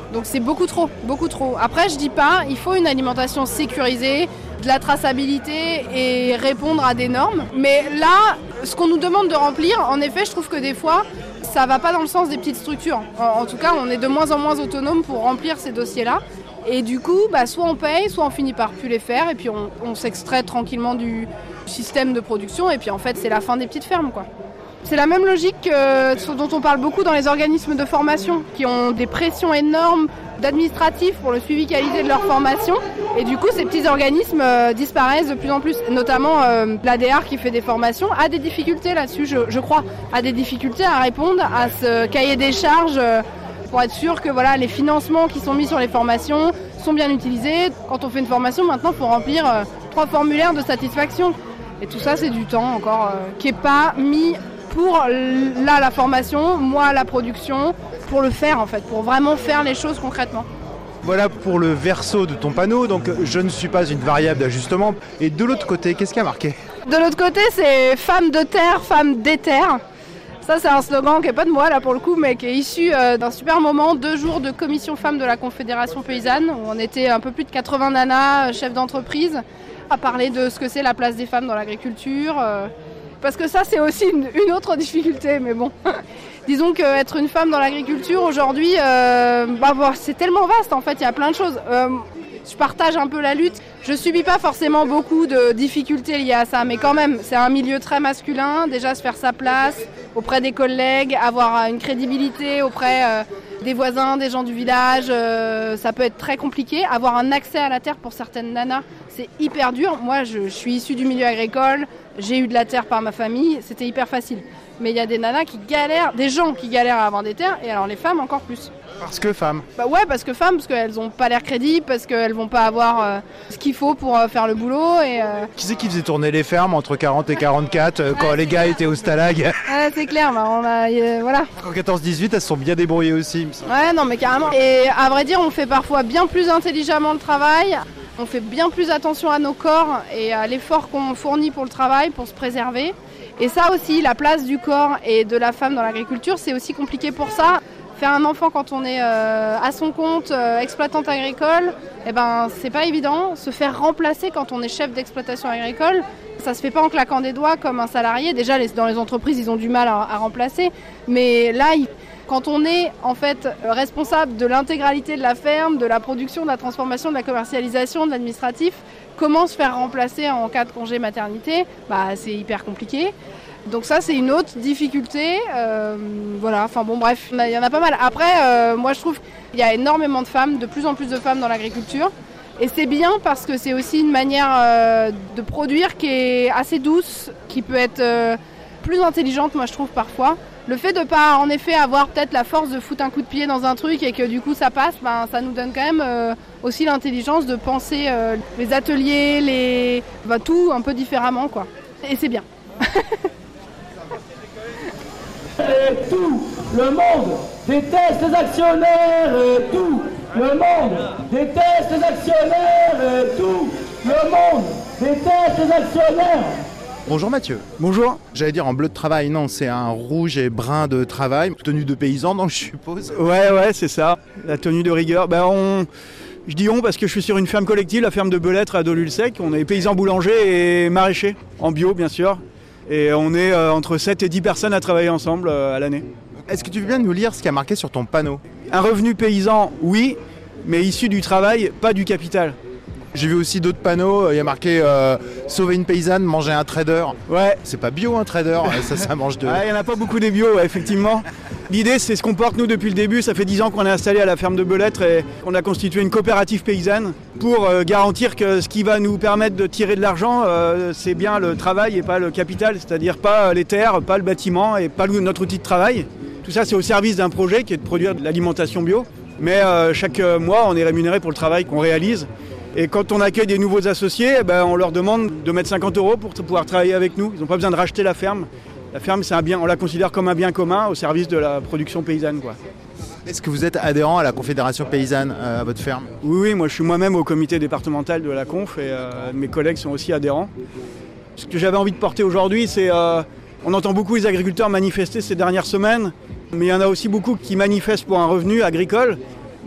Donc c'est beaucoup trop, beaucoup trop. Après, je dis pas, il faut une alimentation sécurisée, de la traçabilité et répondre à des normes. Mais là, ce qu'on nous demande de remplir, en effet, je trouve que des fois, ça va pas dans le sens des petites structures. En, en tout cas, on est de moins en moins autonome pour remplir ces dossiers-là. Et du coup, bah, soit on paye, soit on finit par plus les faire, et puis on, on s'extrait tranquillement du système de production, et puis en fait, c'est la fin des petites fermes, quoi. C'est la même logique euh, dont on parle beaucoup dans les organismes de formation, qui ont des pressions énormes d'administratifs pour le suivi qualité de leur formation. Et du coup, ces petits organismes euh, disparaissent de plus en plus. Notamment euh, l'A D R qui fait des formations a des difficultés là-dessus, je, je crois, a des difficultés à répondre à ce cahier des charges euh, pour être sûr que voilà, les financements qui sont mis sur les formations sont bien utilisés. Quand on fait une formation, maintenant, il faut remplir euh, trois formulaires de satisfaction. Et tout ça, c'est du temps encore euh, qui n'est pas mis pour là la formation, moi la production, pour le faire en fait, pour vraiment faire les choses concrètement. Voilà pour le verso de ton panneau, donc je ne suis pas une variable d'ajustement. Et de l'autre côté, qu'est-ce qui a marqué ? De l'autre côté, c'est femme de terre, femme des terres. Ça, c'est un slogan qui n'est pas de moi là pour le coup, mais qui est issu euh, d'un super moment, deux jours de commission femmes de la Confédération Paysanne, où on était un peu plus de quatre-vingts nanas, chefs d'entreprise, à parler de ce que c'est la place des femmes dans l'agriculture. Euh, Parce que ça, c'est aussi une, une autre difficulté, mais bon. Disons qu'être une femme dans l'agriculture, aujourd'hui, euh, bah, bah, c'est tellement vaste, en fait, il y a plein de choses. Euh, je partage un peu la lutte. Je subis pas forcément beaucoup de difficultés liées à ça, mais quand même, c'est un milieu très masculin. Déjà, se faire sa place auprès des collègues, avoir une crédibilité auprès euh, des voisins, des gens du village, euh, ça peut être très compliqué. Avoir un accès à la terre pour certaines nanas, c'est hyper dur. Moi, je, je suis issue du milieu agricole. J'ai eu de la terre par ma famille, c'était hyper facile. Mais il y a des nanas qui galèrent, des gens qui galèrent à avoir des terres, et alors les femmes encore plus. Parce que femmes ? Bah ouais, parce que femmes, parce qu'elles n'ont pas l'air crédibles, parce qu'elles vont pas avoir euh, ce qu'il faut pour euh, faire le boulot. Et, euh... Qui c'est qui faisait tourner les fermes entre quarante et quarante-quatre euh, quand ouais, les gars étaient au stalag ? Ouais, c'est clair, bah, on a, euh, voilà. En quatorze dix-huit, elles se sont bien débrouillées aussi. Ouais, non mais carrément. Et à vrai dire, on fait parfois bien plus intelligemment le travail. On fait bien plus attention à nos corps et à l'effort qu'on fournit pour le travail, pour se préserver. Et ça aussi, la place du corps et de la femme dans l'agriculture, c'est aussi compliqué pour ça. Faire un enfant quand on est euh, à son compte, euh, exploitante agricole, eh ben, c'est pas évident. Se faire remplacer quand on est chef d'exploitation agricole, ça se fait pas en claquant des doigts comme un salarié. Déjà, les, dans les entreprises, ils ont du mal à, à remplacer. Mais là, il Quand on est en fait responsable de l'intégralité de la ferme, de la production, de la transformation, de la commercialisation, de l'administratif, comment se faire remplacer en cas de congé maternité ? Bah, c'est hyper compliqué. Donc ça, c'est une autre difficulté. Euh, voilà, enfin bon, bref, il y en a pas mal. Après, euh, moi, je trouve qu'il y a énormément de femmes, de plus en plus de femmes dans l'agriculture. Et c'est bien parce que c'est aussi une manière euh, de produire qui est assez douce, qui peut être euh, plus intelligente, moi, je trouve, parfois. Le fait de ne pas, en effet, avoir peut-être la force de foutre un coup de pied dans un truc et que du coup ça passe, ben, ça nous donne quand même euh, aussi l'intelligence de penser euh, les ateliers, les... Ben, tout un peu différemment, quoi. Et c'est bien. Et tout le monde déteste les actionnaires et tout le monde déteste les actionnaires et tout le monde déteste les actionnaires. Bonjour Mathieu. Bonjour. J'allais dire en bleu de travail, non, c'est un rouge et brun de travail, tenue de paysan, donc je suppose. Ouais, ouais, c'est ça, la tenue de rigueur. Ben, on... Je dis on parce que je suis sur une ferme collective, la ferme de Belêtre à Dolu-le-Sec. On est paysans boulangers et maraîchers, en bio bien sûr. Et on est euh, entre sept et dix personnes à travailler ensemble euh, à l'année. Est-ce que tu veux bien nous lire ce qui a marqué sur ton panneau ? Un revenu paysan, oui, mais issu du travail, pas du capital. J'ai vu aussi d'autres panneaux, il y a marqué euh, « Sauver une paysanne, manger un trader ». Ouais. C'est pas bio un trader, ça, ça mange de... Il n'y en a pas beaucoup des bio, ouais, effectivement. L'idée, c'est ce qu'on porte nous depuis le début. Ça fait dix ans qu'on est installé à la ferme de Belêtre et qu'on a constitué une coopérative paysanne pour euh, garantir que ce qui va nous permettre de tirer de l'argent, euh, c'est bien le travail et pas le capital. C'est-à-dire pas les terres, pas le bâtiment et pas notre outil de travail. Tout ça, c'est au service d'un projet qui est de produire de l'alimentation bio. Mais euh, chaque mois, on est rémunéré pour le travail qu'on réalise. Et quand on accueille des nouveaux associés, eh ben, on leur demande de mettre cinquante euros pour pouvoir travailler avec nous. Ils n'ont pas besoin de racheter la ferme. La ferme, c'est un bien, on la considère comme un bien commun au service de la production paysanne, quoi. Est-ce que vous êtes adhérent à la Confédération Paysanne, euh, à votre ferme ? Oui, oui, moi je suis moi-même au comité départemental de la Conf et euh, mes collègues sont aussi adhérents. Ce que j'avais envie de porter aujourd'hui, c'est... Euh, on entend beaucoup les agriculteurs manifester ces dernières semaines, mais il y en a aussi beaucoup qui manifestent pour un revenu agricole.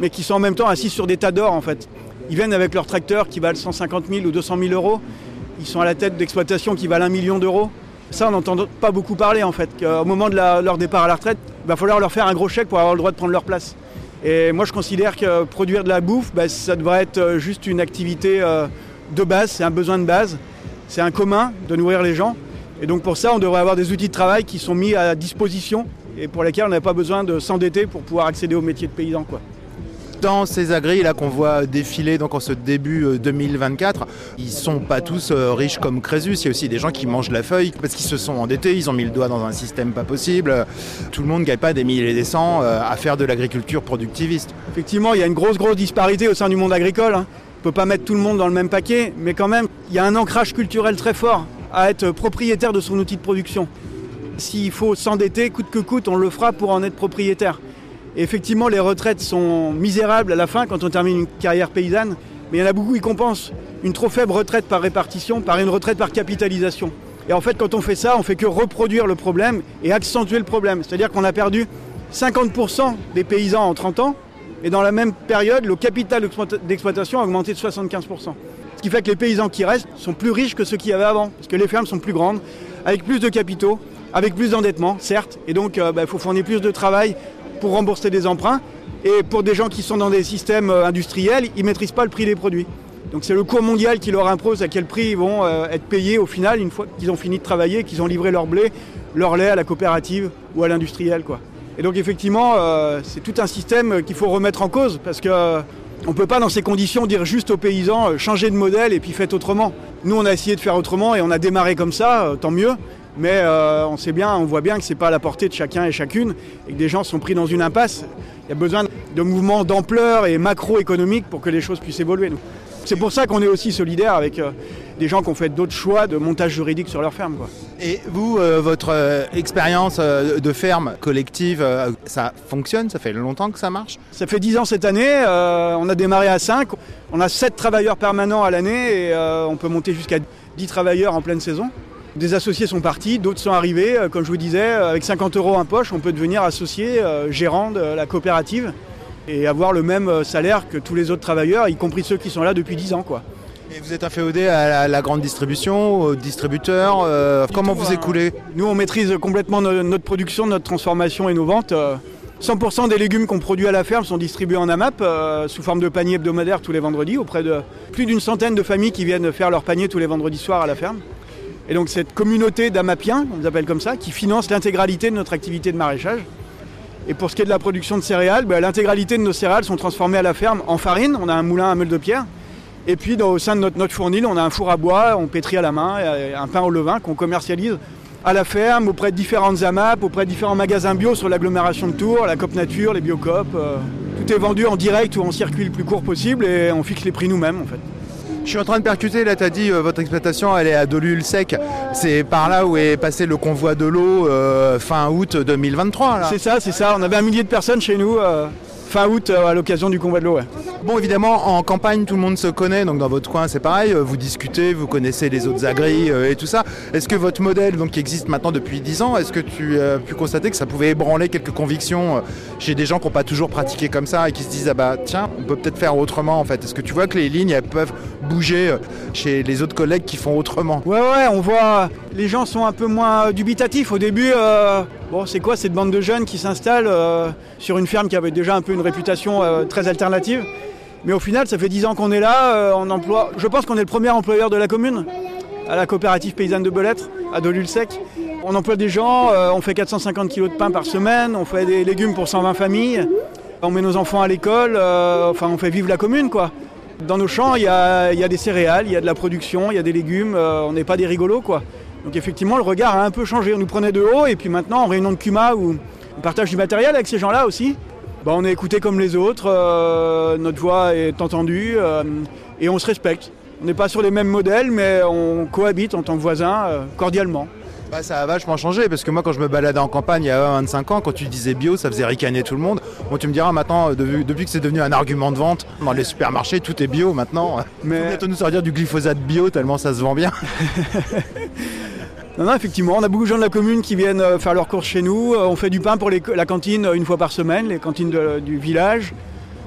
mais qui sont en même temps assis sur des tas d'or en fait. Ils viennent avec leurs tracteurs qui valent cent cinquante mille ou deux cent mille euros. Ils sont à la tête d'exploitations qui valent un million d'euros. Ça, on n'entend pas beaucoup parler en fait. Qu'au moment de la, leur départ à la retraite, il va falloir leur faire un gros chèque pour avoir le droit de prendre leur place. Et moi, je considère que produire de la bouffe, bah, ça devrait être juste une activité euh, de base, c'est un besoin de base. C'est un commun de nourrir les gens. Et donc pour ça, on devrait avoir des outils de travail qui sont mis à disposition et pour lesquels on n'a pas besoin de s'endetter pour pouvoir accéder au métier de paysan, quoi. Dans ces agris là qu'on voit défiler donc en ce début deux mille vingt-quatre, ils sont pas tous riches comme Crésus. Il y a aussi des gens qui mangent la feuille parce qu'ils se sont endettés, ils ont mis le doigt dans un système pas possible. Tout le monde ne gagne pas des milliers et des cents à faire de l'agriculture productiviste. Effectivement, il y a une grosse grosse disparité au sein du monde agricole. Hein. On ne peut pas mettre tout le monde dans le même paquet, mais quand même, il y a un ancrage culturel très fort à être propriétaire de son outil de production. S'il faut s'endetter, coûte que coûte, on le fera pour en être propriétaire. Et effectivement, les retraites sont misérables à la fin quand on termine une carrière paysanne, mais il y en a beaucoup qui compensent une trop faible retraite par répartition par une retraite par capitalisation. Et en fait, quand on fait ça, on fait que reproduire le problème et accentuer le problème. C'est-à-dire qu'on a perdu cinquante pour cent des paysans en trente ans, et dans la même période, le capital d'exploitation a augmenté de soixante-quinze pour cent. Ce qui fait que les paysans qui restent sont plus riches que ceux qu'il y avait avant, parce que les fermes sont plus grandes, avec plus de capitaux, avec plus d'endettement, certes, et donc il euh, bah, faut fournir plus de travail pour rembourser des emprunts. Et pour des gens qui sont dans des systèmes euh, industriels, ils ne maîtrisent pas le prix des produits. Donc c'est le cours mondial qui leur impose à quel prix ils vont euh, être payés au final, une fois qu'ils ont fini de travailler, qu'ils ont livré leur blé, leur lait à la coopérative ou à l'industriel, quoi. Et donc effectivement, euh, c'est tout un système qu'il faut remettre en cause, parce qu'on euh, ne peut pas dans ces conditions dire juste aux paysans euh, changez de modèle et puis faites autrement. Nous on a essayé de faire autrement et on a démarré comme ça, euh, tant mieux, mais euh, on sait bien, on voit bien que ce n'est pas à la portée de chacun et chacune et que des gens sont pris dans une impasse. Il y a besoin de mouvements d'ampleur et macroéconomiques pour que les choses puissent évoluer. Nous. C'est pour ça qu'on est aussi solidaire avec euh, des gens qui ont fait d'autres choix de montage juridique sur leur ferme, quoi. Et vous, euh, votre euh, expérience euh, de ferme collective, euh, ça fonctionne? Ça fait longtemps que ça marche? Ça fait dix ans cette année, euh, on a démarré à cinq, on a sept travailleurs permanents à l'année et euh, on peut monter jusqu'à dix travailleurs en pleine saison. Des associés sont partis, d'autres sont arrivés, euh, comme je vous disais, avec cinquante euros en poche, on peut devenir associé, euh, gérant de la coopérative et avoir le même salaire que tous les autres travailleurs, y compris ceux qui sont là depuis dix ans, quoi. Et vous êtes inféodé à la, la grande distribution, aux distributeurs, euh, comment vous écoulez? Nous, on maîtrise complètement no- notre production, notre transformation et nos ventes. Euh, cent pour cent des légumes qu'on produit à la ferme sont distribués en AMAP, euh, sous forme de paniers hebdomadaires tous les vendredis, auprès de plus d'une centaine de familles qui viennent faire leur panier tous les vendredis soirs à la ferme. Et donc cette communauté d'Amapiens, on les appelle comme ça, qui finance l'intégralité de notre activité de maraîchage. Et pour ce qui est de la production de céréales, bah, l'intégralité de nos céréales sont transformées à la ferme en farine. On a un moulin à meule de pierre. Et puis dans, au sein de notre, notre fournil, on a un four à bois, on pétrit à la main, et un pain au levain qu'on commercialise à la ferme, auprès de différentes AMAP, auprès de différents magasins bio sur l'agglomération de Tours, la Coop Nature, les Biocoop. Euh, tout est vendu en direct ou en circuit le plus court possible et on fixe les prix nous-mêmes en fait. Je suis en train de percuter, là tu as dit euh, votre exploitation elle est à Dolu-le-Sec, c'est par là où est passé le convoi de l'eau euh, fin août deux mille vingt-trois là. C'est ça, c'est ça, on avait un millier de personnes chez nous euh, fin août euh, à l'occasion du convoi de l'eau. Ouais. Bon évidemment en campagne tout le monde se connaît, donc dans votre coin c'est pareil, vous discutez, vous connaissez les autres agris euh, et tout ça. Est-ce que votre modèle donc, qui existe maintenant depuis dix ans, est-ce que tu as pu constater que ça pouvait ébranler quelques convictions euh, chez des gens qui n'ont pas toujours pratiqué comme ça et qui se disent ah bah tiens on peut peut-être faire autrement en fait. Est-ce que tu vois que les lignes elles peuvent bouger chez les autres collègues qui font autrement? Ouais ouais, on voit les gens sont un peu moins dubitatifs au début. Euh, bon c'est quoi cette bande de jeunes qui s'installent euh, sur une ferme qui avait déjà un peu une réputation euh, très alternative. Mais au final, ça fait dix ans qu'on est là, euh, on emploie, je pense qu'on est le premier employeur de la commune, à la coopérative paysanne de Belêtre, à Dolu-le-Sec. On emploie des gens, euh, on fait quatre cent cinquante kilos de pain par semaine, on fait des légumes pour cent vingt familles, on met nos enfants à l'école, euh, enfin on fait vivre la commune quoi. Dans nos champs, il y a, y a des céréales, il y a de la production, il y a des légumes, euh, on n'est pas des rigolos quoi. Donc effectivement, le regard a un peu changé, on nous prenait de haut et puis maintenant en réunion de C U M A où on partage du matériel avec ces gens-là aussi. Bah, on est écouté comme les autres, euh, notre voix est entendue euh, et on se respecte. On n'est pas sur les mêmes modèles, mais on cohabite en tant que voisins euh, cordialement. Bah, ça a vachement changé parce que moi quand je me baladais en campagne il y a vingt-cinq ans, quand tu disais bio ça faisait ricaner tout le monde. Bon tu me diras maintenant, depuis, depuis que c'est devenu un argument de vente, dans les supermarchés tout est bio maintenant. Mais faut bientôt nous sortir du glyphosate bio tellement ça se vend bien. Non, non, effectivement, on a beaucoup de gens de la commune qui viennent faire leurs courses chez nous. On fait du pain pour les, la cantine une fois par semaine, les cantines de, du village.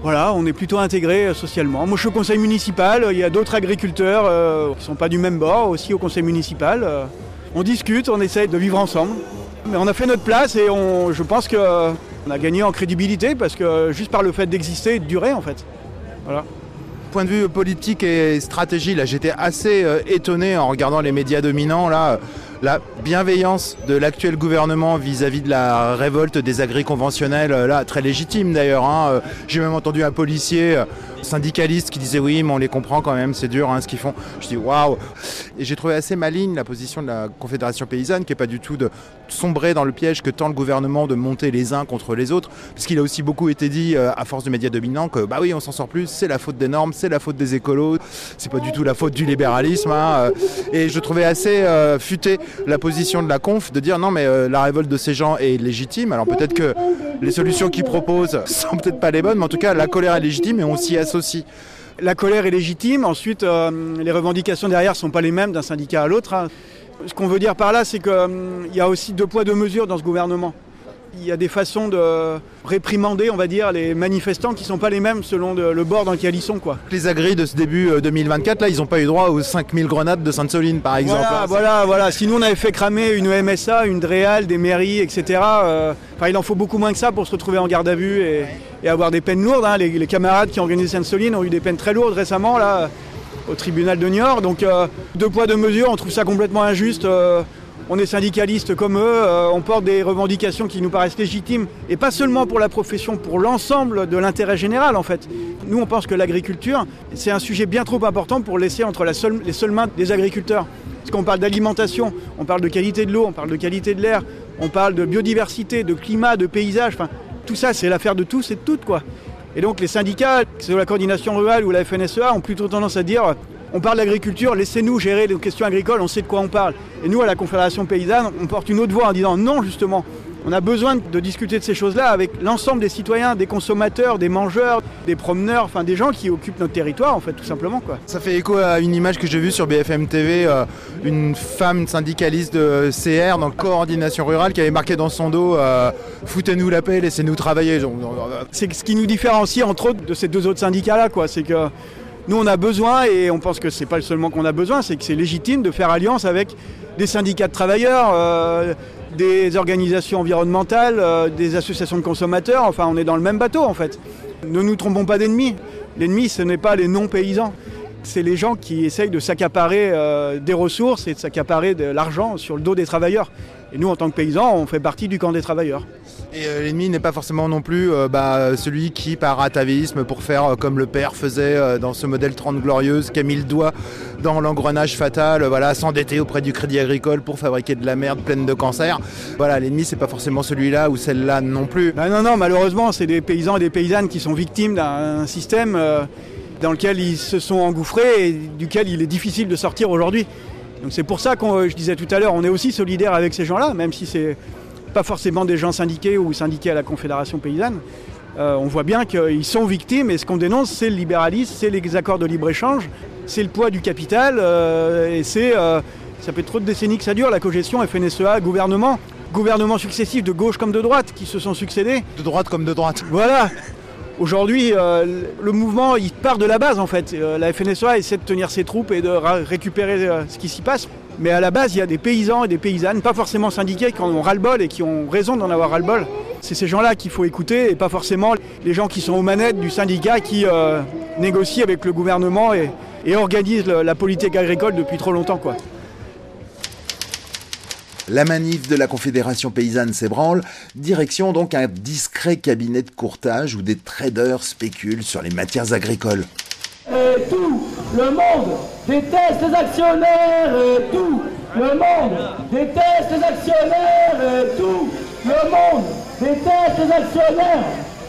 Voilà, on est plutôt intégrés socialement. Moi je suis au conseil municipal, il y a d'autres agriculteurs euh, qui ne sont pas du même bord aussi au conseil municipal. Euh, on discute, on essaye de vivre ensemble. Mais on a fait notre place et on, je pense qu'on a gagné en crédibilité parce que juste par le fait d'exister et de durer en fait. Voilà. Point de vue politique et stratégie, là j'étais assez euh, étonné en regardant les médias dominants, là, la bienveillance de l'actuel gouvernement vis-à-vis de la révolte des agris conventionnels, là très légitime d'ailleurs. Hein. J'ai même entendu un policier euh, syndicaliste qui disait oui mais on les comprend quand même, c'est dur hein, ce qu'ils font. Je dis waouh. Et j'ai trouvé assez maligne la position de la Confédération paysanne qui n'est pas du tout de sombrer dans le piège que tend le gouvernement de monter les uns contre les autres, parce qu'il a aussi beaucoup été dit euh, à force de médias dominants que bah oui on s'en sort plus, c'est la faute des normes, c'est la faute des écolos, c'est pas du tout la faute du libéralisme. Hein. Et je trouvais assez euh, futé la position de la conf de dire non mais euh, la révolte de ces gens est légitime. Alors peut-être que les solutions qu'ils proposent sont peut-être pas les bonnes, mais en tout cas la colère est légitime et on s'y associe. La colère est légitime, ensuite euh, les revendications derrière ne sont pas les mêmes d'un syndicat à l'autre. Hein. Ce qu'on veut dire par là, c'est qu'il euh, y a aussi deux poids, deux mesures dans ce gouvernement. Il y a des façons de réprimander, on va dire, les manifestants qui ne sont pas les mêmes selon de, le bord dans lequel ils sont. Quoi. Les agris de ce début deux mille vingt-quatre, là, ils n'ont pas eu droit aux cinq mille grenades de Sainte-Soline, par exemple. Voilà, là, voilà, voilà. Sinon, on avait fait cramer une M S A, une DREAL, des mairies, et cetera. Euh, enfin, il en faut beaucoup moins que ça pour se retrouver en garde à vue et, et avoir des peines lourdes. Hein. Les, les camarades qui ont organisé Sainte-Soline ont eu des peines très lourdes récemment, là, au tribunal de Niort. Donc, euh, deux poids, deux mesures, on trouve ça complètement injuste. Euh, On est syndicalistes comme eux, euh, on porte des revendications qui nous paraissent légitimes, et pas seulement pour la profession, pour l'ensemble de l'intérêt général en fait. Nous on pense que l'agriculture, c'est un sujet bien trop important pour laisser entre la seule, les seules mains des agriculteurs. Parce qu'on parle d'alimentation, on parle de qualité de l'eau, on parle de qualité de l'air, on parle de biodiversité, de climat, de paysage, enfin tout ça c'est l'affaire de tous et de toutes quoi. Et donc les syndicats, que ce soit la coordination rurale ou la F N S E A, ont plutôt tendance à dire on parle d'agriculture, laissez-nous gérer les questions agricoles, on sait de quoi on parle. Et nous, à la Confédération paysanne, on porte une autre voix en disant non, justement. On a besoin de discuter de ces choses-là avec l'ensemble des citoyens, des consommateurs, des mangeurs, des promeneurs, enfin des gens qui occupent notre territoire, en fait, tout simplement. Quoi. Ça fait écho à une image que j'ai vue sur B F M T V, euh, une femme syndicaliste de C R, dans Coordination Rurale, qui avait marqué dans son dos euh, « Foutez-nous la paix, laissez-nous travailler ». C'est ce qui nous différencie, entre autres, de ces deux autres syndicats-là, quoi. C'est que nous, on a besoin, et on pense que c'est pas seulement qu'on a besoin, c'est que c'est légitime de faire alliance avec des syndicats de travailleurs, euh, des organisations environnementales, euh, des associations de consommateurs. Enfin, on est dans le même bateau, en fait. Ne nous trompons pas d'ennemis. L'ennemi, ce n'est pas les non-paysans. C'est les gens qui essayent de s'accaparer euh, des ressources et de s'accaparer de l'argent sur le dos des travailleurs. Et nous, en tant que paysans, on fait partie du camp des travailleurs. Et euh, l'ennemi n'est pas forcément non plus euh, bah, celui qui, par atavisme, pour faire euh, comme le père faisait euh, dans ce modèle trente glorieuse, qui a mis le doigt dans l'engrenage fatal, euh, voilà, s'endetter auprès du Crédit Agricole pour fabriquer de la merde pleine de cancers. Voilà, l'ennemi, c'est pas forcément celui-là ou celle-là non plus. Ben non, non, malheureusement, c'est des paysans et des paysannes qui sont victimes d'un système euh, dans lequel ils se sont engouffrés et duquel il est difficile de sortir aujourd'hui. Donc c'est pour ça que je disais tout à l'heure, on est aussi solidaire avec ces gens-là, même si c'est pas forcément des gens syndiqués ou syndiqués à la Confédération paysanne. Euh, on voit bien qu'ils sont victimes et ce qu'on dénonce, c'est le libéralisme, c'est les accords de libre-échange, c'est le poids du capital euh, et c'est, euh, ça fait trop de décennies que ça dure, la cogestion F N S E A, gouvernement, gouvernements successifs de gauche comme de droite qui se sont succédés. De droite comme de droite. Voilà. Aujourd'hui, euh, le mouvement, il part de la base en fait. Euh, la F N S E A essaie de tenir ses troupes et de ra- récupérer euh, ce qui s'y passe. Mais à la base, il y a des paysans et des paysannes, pas forcément syndiqués, qui en ont ras-le-bol et qui ont raison d'en avoir ras-le-bol. C'est ces gens-là qu'il faut écouter et pas forcément les gens qui sont aux manettes du syndicat qui euh, négocient avec le gouvernement et, et organisent le, la politique agricole depuis trop longtemps, quoi. La manif de la Confédération paysanne s'ébranle, direction donc un discret cabinet de courtage où des traders spéculent sur les matières agricoles. Et tout le monde déteste les actionnaires et tout le monde déteste les actionnaires et tout le monde déteste les actionnaires.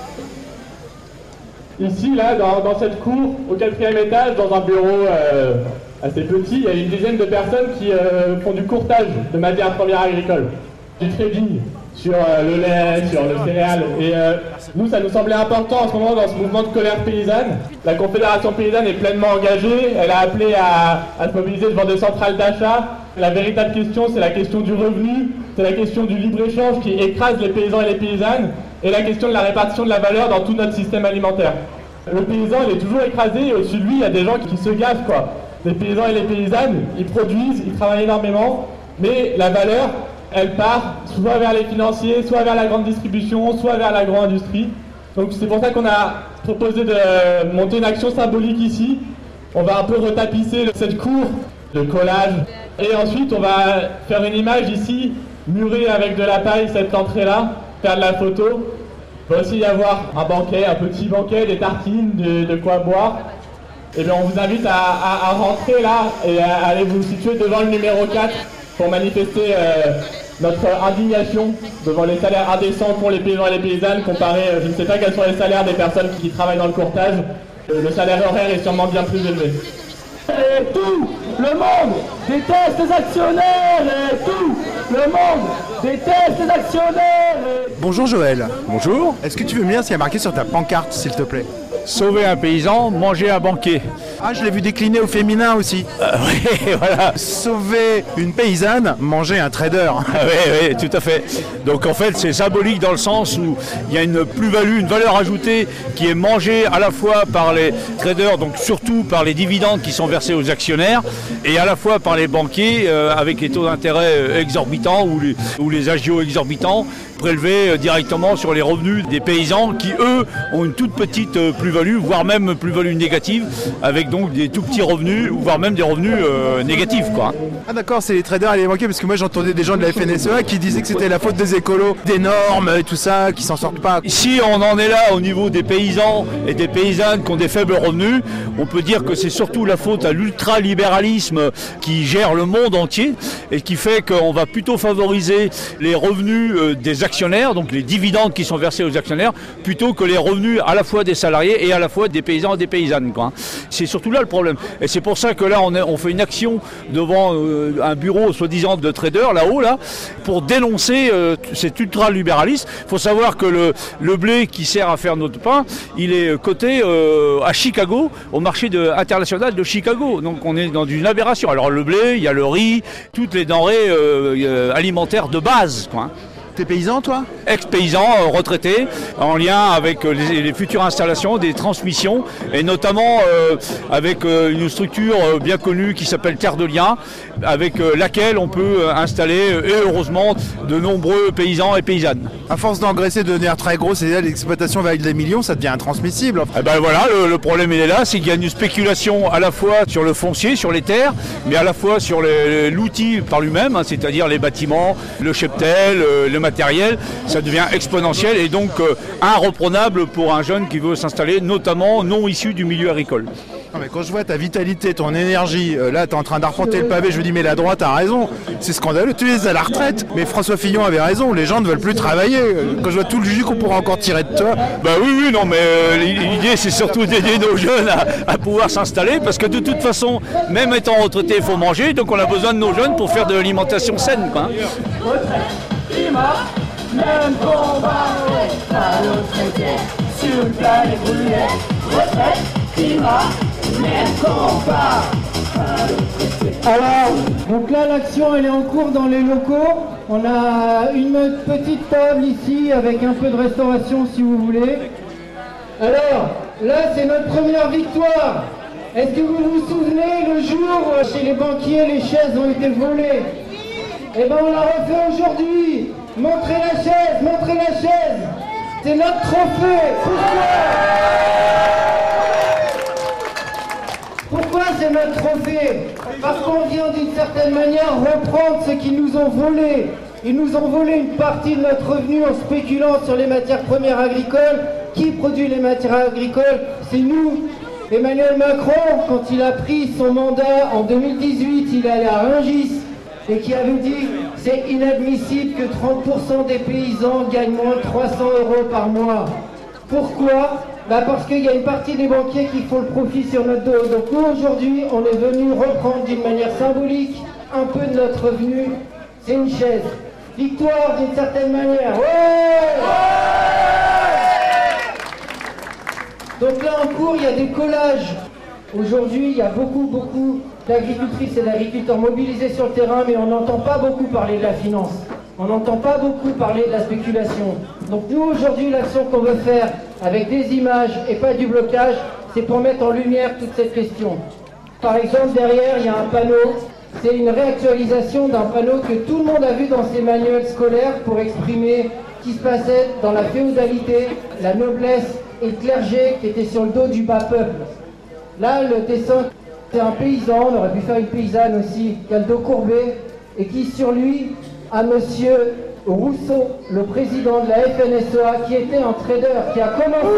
Ici, là, dans, dans cette cour, au quatrième étage, dans un bureau euh, assez petit, il y a une dizaine de personnes qui euh, font du courtage de matières premières agricoles, du trading sur euh, le lait, sur le céréal. Et euh, nous, ça nous semblait important en ce moment dans ce mouvement de colère paysanne. La Confédération paysanne est pleinement engagée. Elle a appelé à, à se mobiliser devant des centrales d'achat. La véritable question, c'est la question du revenu, c'est la question du libre-échange qui écrase les paysans et les paysannes, et la question de la répartition de la valeur dans tout notre système alimentaire. Le paysan, il est toujours écrasé et au-dessus de lui, il y a des gens qui se gavent, quoi. Les paysans et les paysannes, ils produisent, ils travaillent énormément, mais la valeur, elle part soit vers les financiers, soit vers la grande distribution, soit vers l'agro-industrie. Donc c'est pour ça qu'on a proposé de monter une action symbolique ici. On va un peu retapisser cette cour de collage. Et ensuite, on va faire une image ici, murer avec de la paille cette entrée-là, faire de la photo. Il va aussi y avoir un banquet, un petit banquet, des tartines, de, de quoi boire. Et bien on vous invite à, à, à rentrer là et à aller vous situer devant le numéro quatre pour manifester euh, notre indignation devant les salaires indécents pour les paysans et les paysannes comparé, euh, je ne sais pas quels sont les salaires des personnes qui travaillent dans le courtage. Euh, le salaire horaire est sûrement bien plus élevé. Et tout le monde déteste les actionnaires et tout le monde déteste les actionnaires et... Bonjour Joël. Bonjour. Est-ce que tu veux me lire ce qu'il y a marqué sur ta pancarte, s'il te plaît? Sauver un paysan, manger un banquier. Ah, je l'ai vu décliner au féminin aussi. Euh, oui, voilà. Sauver une paysanne, manger un trader. Ah, oui, oui, tout à fait. Donc en fait, c'est symbolique dans le sens où il y a une plus-value, une valeur ajoutée qui est mangée à la fois par les traders, donc surtout par les dividendes qui sont versés aux actionnaires, et à la fois par les banquiers euh, avec les taux d'intérêt exorbitants ou les, ou les agios exorbitants prélevés euh, directement sur les revenus des paysans qui, eux, ont une toute petite euh, plus-value, voire même plus-value négative, avec donc des tout petits revenus, voire même des revenus euh, négatifs, quoi. Ah d'accord, c'est les traders et les banquiers, parce que moi j'entendais des gens de la F N S E A qui disaient que c'était la faute des écolos, des normes et tout ça, qui s'en sortent pas. Si on en est là au niveau des paysans et des paysannes qui ont des faibles revenus, on peut dire que c'est surtout la faute à l'ultralibéralisme qui gère le monde entier et qui fait qu'on va plutôt favoriser les revenus des actionnaires, donc les dividendes qui sont versés aux actionnaires, plutôt que les revenus à la fois des salariés et à la fois des paysans et des paysannes, quoi. C'est surtout là le problème. Et c'est pour ça que là, on, est, on fait une action devant euh, un bureau soi-disant de traders, là-haut, là, pour dénoncer euh, cet ultralibéralisme. Il faut savoir que le, le blé qui sert à faire notre pain, il est coté euh, à Chicago, au marché de, international de Chicago. Donc on est dans une aberration. Alors le blé, il y a le riz, toutes les denrées euh, alimentaires de base, quoi. T'es paysan, toi? Ex-paysan, euh, retraité, en lien avec euh, les, les futures installations, des transmissions, et notamment euh, avec euh, une structure euh, bien connue qui s'appelle Terre de Liens, avec euh, laquelle on peut euh, installer, euh, et heureusement, de nombreux paysans et paysannes. À force d'engraisser, de devenir très gros, c'est-à-dire l'exploitation va avec des millions, ça devient intransmissible. Eh ben voilà, le, le problème il est là, c'est qu'il y a une spéculation à la fois sur le foncier, sur les terres, mais à la fois sur l'outil par lui-même, hein, c'est-à-dire les bâtiments, le cheptel, euh, le matériel, ça devient exponentiel et donc euh, irreprenable pour un jeune qui veut s'installer, notamment non issu du milieu agricole. Non mais quand je vois ta vitalité, ton énergie, euh, là t'es en train d'arpenter le pavé, je me dis mais la droite a raison, c'est scandaleux, tu es à la retraite, mais François Fillon avait raison, les gens ne veulent plus travailler, quand je vois tout le jus qu'on pourra encore tirer de toi. Bah oui oui non mais euh, l'idée c'est surtout d'aider nos jeunes à, à pouvoir s'installer parce que de toute façon, même étant retraité, il faut manger, donc on a besoin de nos jeunes pour faire de l'alimentation saine, quoi. Même combat, pas le traité, sur le plat des brûlés. Retraite, climat, même combat, pas le traité. Alors, donc là l'action elle est en cours dans les locaux. On a une petite table ici avec un peu de restauration si vous voulez. Alors, là c'est notre première victoire. Est-ce que vous vous souvenez le jour où chez les banquiers les chaises ont été volées? Eh bien on la refait aujourd'hui. Montrez la chaise, montrez la chaise. C'est notre trophée. Pourquoi? Pourquoi c'est notre trophée? Parce qu'on vient d'une certaine manière reprendre ce qu'ils nous ont volé. Ils nous ont volé une partie de notre revenu en spéculant sur les matières premières agricoles. Qui produit les matières agricoles? C'est nous. Emmanuel Macron, quand il a pris son mandat en deux mille dix-huit, il est allé à Rungis et qui avait dit c'est inadmissible que trente pour cent des paysans gagnent moins de trois cents euros par mois. Pourquoi? Bah parce qu'il y a une partie des banquiers qui font le profit sur notre dos. Donc nous aujourd'hui on est venu reprendre d'une manière symbolique un peu de notre revenu. C'est une chaise. Victoire d'une certaine manière. Ouais, ouais. Donc là en cours il y a des collages. Aujourd'hui il y a beaucoup beaucoup d'agricultrices et d'agriculteurs mobilisés sur le terrain, mais on n'entend pas beaucoup parler de la finance. on n'entend pas beaucoup parler de la spéculation. Donc nous, aujourd'hui, l'action qu'on veut faire avec des images et pas du blocage, c'est pour mettre en lumière toute cette question. Par exemple, derrière, il y a un panneau. C'est une réactualisation d'un panneau que tout le monde a vu dans ses manuels scolaires pour exprimer ce qui se passait dans la féodalité, la noblesse et le clergé qui était sur le dos du bas peuple. Là, le dessin, c'est un paysan, on aurait pu faire une paysanne aussi, qui a le dos courbé, et qui sur lui a monsieur Rousseau, le président de la F N S E A, qui était un trader, qui a commencé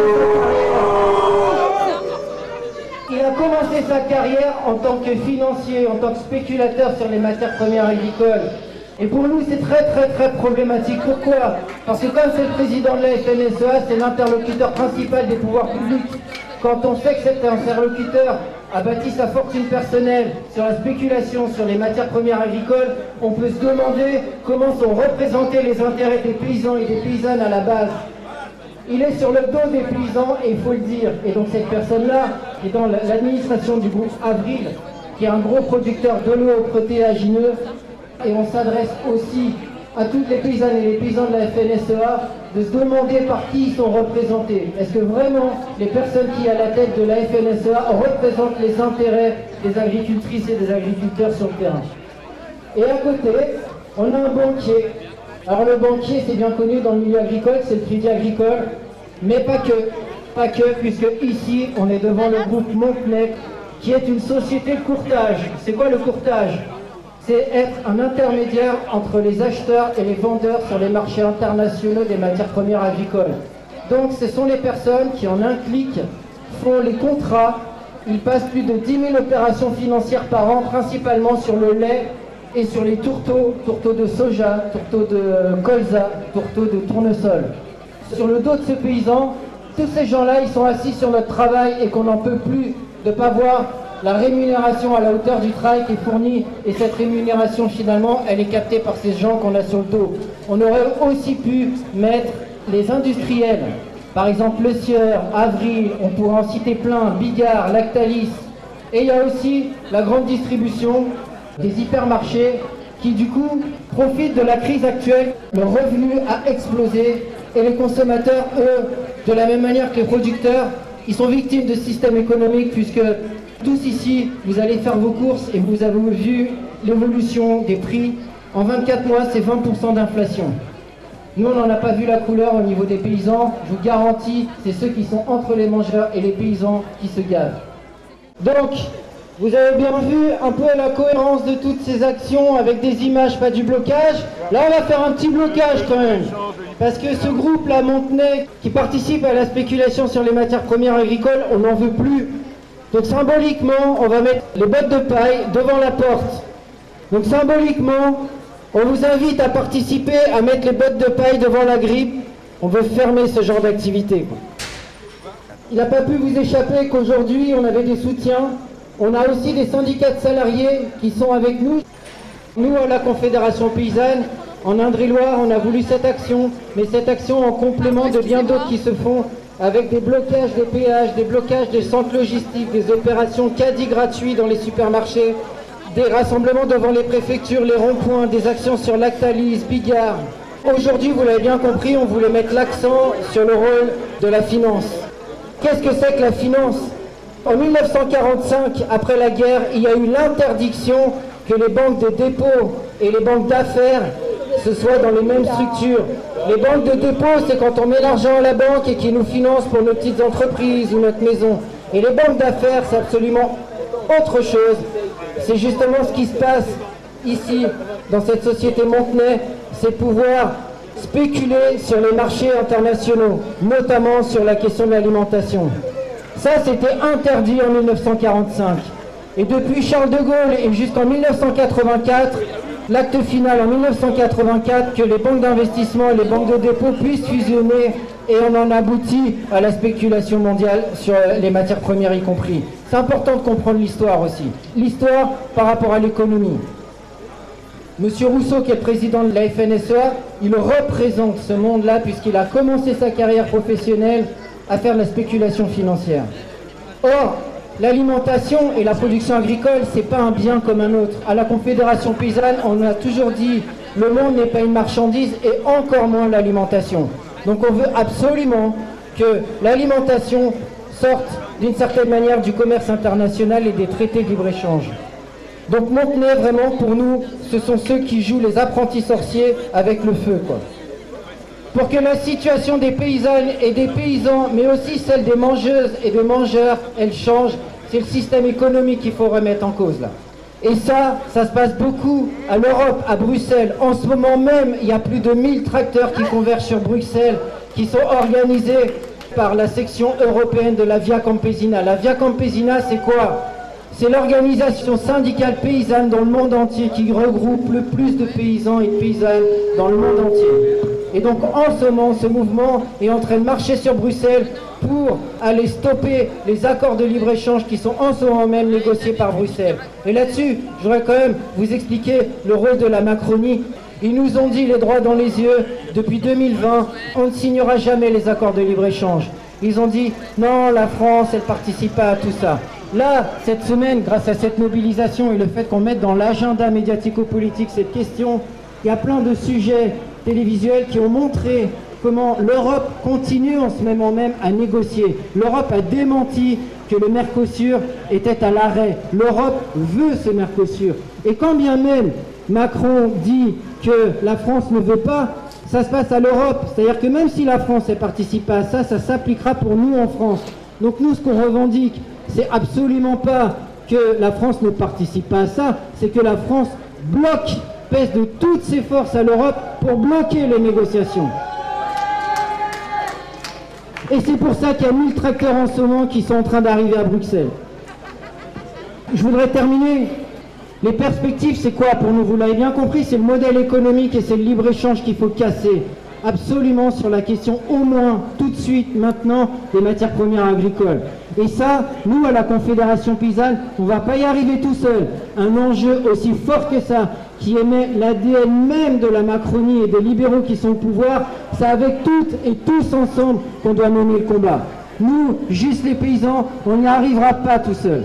sa carrière. Il a commencé sa carrière en tant que financier, en tant que spéculateur sur les matières premières agricoles. Et pour nous, c'est très très très problématique. Pourquoi? Parce que comme c'est le président de la F N S E A, c'est l'interlocuteur principal des pouvoirs publics. Quand on sait que cet interlocuteur a bâti sa fortune personnelle sur la spéculation sur les matières premières agricoles, on peut se demander comment sont représentés les intérêts des paysans et des paysannes à la base. Il est sur le dos des paysans, et il faut le dire. Et donc cette personne-là, qui est dans l'administration du groupe Avril, qui est un gros producteur d'oléoprotéagineux, et on s'adresse aussi à toutes les paysannes et les paysans de la F N S E A de se demander par qui ils sont représentés. Est-ce que vraiment les personnes qui, à la tête de la F N S E A, représentent les intérêts des agricultrices et des agriculteurs sur le terrain? Et à côté, on a un banquier. Alors le banquier, c'est bien connu dans le milieu agricole, c'est le Crédit Agricole, mais pas que, pas que, puisque ici, on est devant le groupe Montenay, qui est une société de courtage. C'est quoi le courtage? C'est être un intermédiaire entre les acheteurs et les vendeurs sur les marchés internationaux des matières premières agricoles. Donc ce sont les personnes qui, en un clic, font les contrats. Ils passent plus de dix mille opérations financières par an, principalement sur le lait et sur les tourteaux, tourteaux de soja, tourteaux de colza, tourteaux de tournesol. Sur le dos de ce paysan, tous ces gens-là, ils sont assis sur notre travail et qu'on n'en peut plus de ne pas voir la rémunération à la hauteur du travail qui est fournie, et cette rémunération finalement elle est captée par ces gens qu'on a sur le dos. On aurait aussi pu mettre les industriels, par exemple Le Sieur, Avril, on pourrait en citer plein, Bigard, Lactalis, et il y a aussi la grande distribution des hypermarchés qui du coup profitent de la crise actuelle. Le revenu a explosé et les consommateurs, eux, de la même manière que les producteurs, ils sont victimes de ce système économique, puisque tous ici, vous allez faire vos courses et vous avez vu l'évolution des prix. En vingt-quatre mois, c'est vingt pour cent d'inflation. Nous, on n'en a pas vu la couleur au niveau des paysans. Je vous garantis, c'est ceux qui sont entre les mangeurs et les paysans qui se gavent. Donc, vous avez bien vu un peu la cohérence de toutes ces actions avec des images, pas du blocage. Là, on va faire un petit blocage quand même. Parce que ce groupe-là, Montenay, qui participe à la spéculation sur les matières premières agricoles, on n'en veut plus. Donc symboliquement, on va mettre les bottes de paille devant la porte. Donc symboliquement, on vous invite à participer, à mettre les bottes de paille devant la grille. On veut fermer ce genre d'activité. Il n'a pas pu vous échapper qu'aujourd'hui, on avait des soutiens. On a aussi des syndicats de salariés qui sont avec nous. Nous, à la Confédération Paysanne, en Indre-et-Loire, on a voulu cette action, mais cette action en complément de bien d'autres qui se font, avec des blocages de péages, des blocages de centres logistiques, des opérations caddie gratuits dans les supermarchés, des rassemblements devant les préfectures, les ronds-points, des actions sur Lactalis, Bigard. Aujourd'hui, vous l'avez bien compris, on voulait mettre l'accent sur le rôle de la finance. Qu'est-ce que c'est que la finance? En mille neuf cent quarante-cinq, après la guerre, il y a eu l'interdiction que les banques de dépôt et les banques d'affaires ce soit dans les mêmes structures. Les banques de dépôt, c'est quand on met l'argent à la banque et qui nous finance pour nos petites entreprises ou notre maison. Et les banques d'affaires, c'est absolument autre chose. C'est justement ce qui se passe ici, dans cette société Montenay, c'est pouvoir spéculer sur les marchés internationaux, notamment sur la question de l'alimentation. Ça, c'était interdit en mille neuf cent quarante-cinq. Et depuis Charles de Gaulle et jusqu'en mille neuf cent quatre-vingt-quatre, l'acte final en mille neuf cent quatre-vingt-quatre, que les banques d'investissement et les banques de dépôt puissent fusionner, et on en aboutit à la spéculation mondiale sur les matières premières y compris. C'est important de comprendre l'histoire aussi. L'histoire par rapport à l'économie. Monsieur Rousseau, qui est le président de la F N S E A, il représente ce monde-là puisqu'il a commencé sa carrière professionnelle à faire de la spéculation financière. Or, l'alimentation et la production agricole, c'est pas un bien comme un autre. À la Confédération Paysanne, on a toujours dit, le monde n'est pas une marchandise et encore moins l'alimentation. Donc on veut absolument que l'alimentation sorte d'une certaine manière du commerce international et des traités de libre-échange. Donc Montenay, vraiment, pour nous, ce sont ceux qui jouent les apprentis sorciers avec le feu, quoi. Pour que la situation des paysannes et des paysans, mais aussi celle des mangeuses et des mangeurs, elle change, c'est le système économique qu'il faut remettre en cause, là. Et ça, ça se passe beaucoup à l'Europe, à Bruxelles. En ce moment même, il y a plus de mille tracteurs qui convergent sur Bruxelles, qui sont organisés par la section européenne de la Via Campesina. La Via Campesina, c'est quoi? C'est l'organisation syndicale paysanne dans le monde entier qui regroupe le plus de paysans et de paysannes dans le monde entier. Et donc en ce moment, ce mouvement est en train de marcher sur Bruxelles pour aller stopper les accords de libre-échange qui sont en ce moment même négociés par Bruxelles. Et là-dessus, je voudrais quand même vous expliquer le rôle de la Macronie. Ils nous ont dit les droits dans les yeux, depuis deux mille vingt, on ne signera jamais les accords de libre-échange. Ils ont dit, non, la France, elle ne participe pas à tout ça. Là, cette semaine, grâce à cette mobilisation et le fait qu'on mette dans l'agenda médiatico-politique cette question, il y a plein de sujets télévisuels qui ont montré comment l'Europe continue en ce moment même à négocier. L'Europe a démenti que le Mercosur était à l'arrêt. L'Europe veut ce Mercosur. Et quand bien même Macron dit que la France ne veut pas, ça se passe à l'Europe. C'est-à-dire que même si la France ne participe pas à ça, ça s'appliquera pour nous en France. Donc nous, ce qu'on revendique, c'est absolument pas que la France ne participe pas à ça, c'est que la France bloque, pèse de toutes ses forces à l'Europe pour bloquer les négociations. Et c'est pour ça qu'il y a mille tracteurs en ce moment qui sont en train d'arriver à Bruxelles. Je voudrais terminer. Les perspectives, c'est quoi pour nous? Vous l'avez bien compris, c'est le modèle économique et c'est le libre-échange qu'il faut casser. Absolument sur la question, au moins, tout de suite, maintenant, des matières premières agricoles. Et ça, nous, à la Confédération Paysanne, on ne va pas y arriver tout seul. Un enjeu aussi fort que ça, qui émet l'A D N même de la Macronie et des libéraux qui sont au pouvoir, c'est avec toutes et tous ensemble qu'on doit mener le combat. Nous, juste les paysans, on n'y arrivera pas tout seul.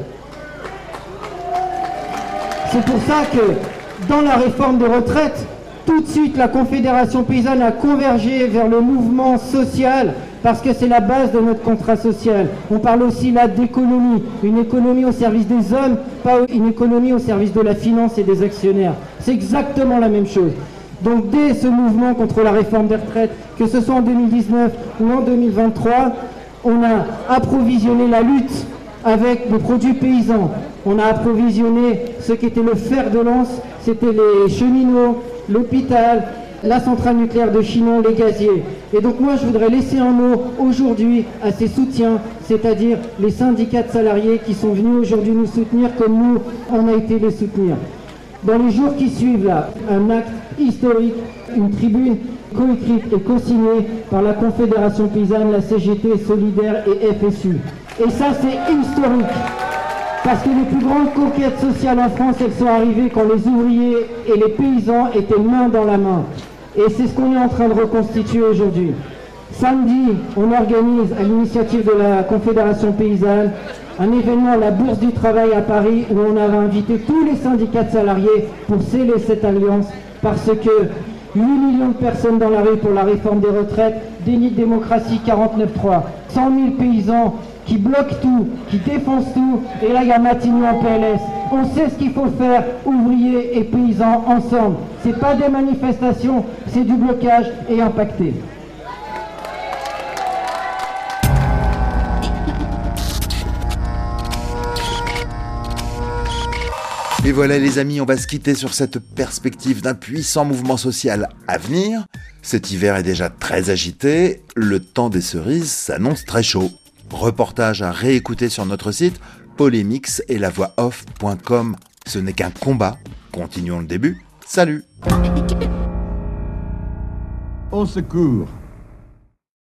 C'est pour ça que, dans la réforme des retraites, tout de suite, la Confédération Paysanne a convergé vers le mouvement social parce que c'est la base de notre contrat social. On parle aussi là d'économie, une économie au service des hommes, pas une économie au service de la finance et des actionnaires. C'est exactement la même chose. Donc dès ce mouvement contre la réforme des retraites, que ce soit en deux mille dix-neuf ou en deux mille vingt-trois, on a approvisionné la lutte avec des produits paysans. On a approvisionné ce qui était le fer de lance, c'était les cheminots, l'hôpital, la centrale nucléaire de Chinon, les gaziers. Et donc moi je voudrais laisser un mot aujourd'hui à ces soutiens, c'est-à-dire les syndicats de salariés qui sont venus aujourd'hui nous soutenir comme nous, on a été les soutenir. Dans les jours qui suivent là, un acte historique, une tribune coécrite et co-signée par la Confédération Paysanne, la C G T, Solidaire et F S U. Et ça c'est historique. Parce que les plus grandes conquêtes sociales en France, elles sont arrivées quand les ouvriers et les paysans étaient main dans la main. Et c'est ce qu'on est en train de reconstituer aujourd'hui. Samedi, on organise, à l'initiative de la Confédération Paysanne, un événement à la Bourse du Travail à Paris où on avait invité tous les syndicats de salariés pour sceller cette alliance parce que huit millions de personnes dans la rue pour la réforme des retraites, déni de démocratie quarante-neuf trois, cent mille paysans qui bloquent tout, qui défoncent tout, et là il y a Matignon en P L S. On sait ce qu'il faut faire, ouvriers et paysans ensemble. C'est pas des manifestations, c'est du blocage et impacté. Et voilà les amis, on va se quitter sur cette perspective d'un puissant mouvement social à venir. Cet hiver est déjà très agité, le temps des cerises s'annonce très chaud. Reportage à réécouter sur notre site polémix et la voix off point com. Ce n'est qu'un combat. Continuons le début. Salut. Au secours.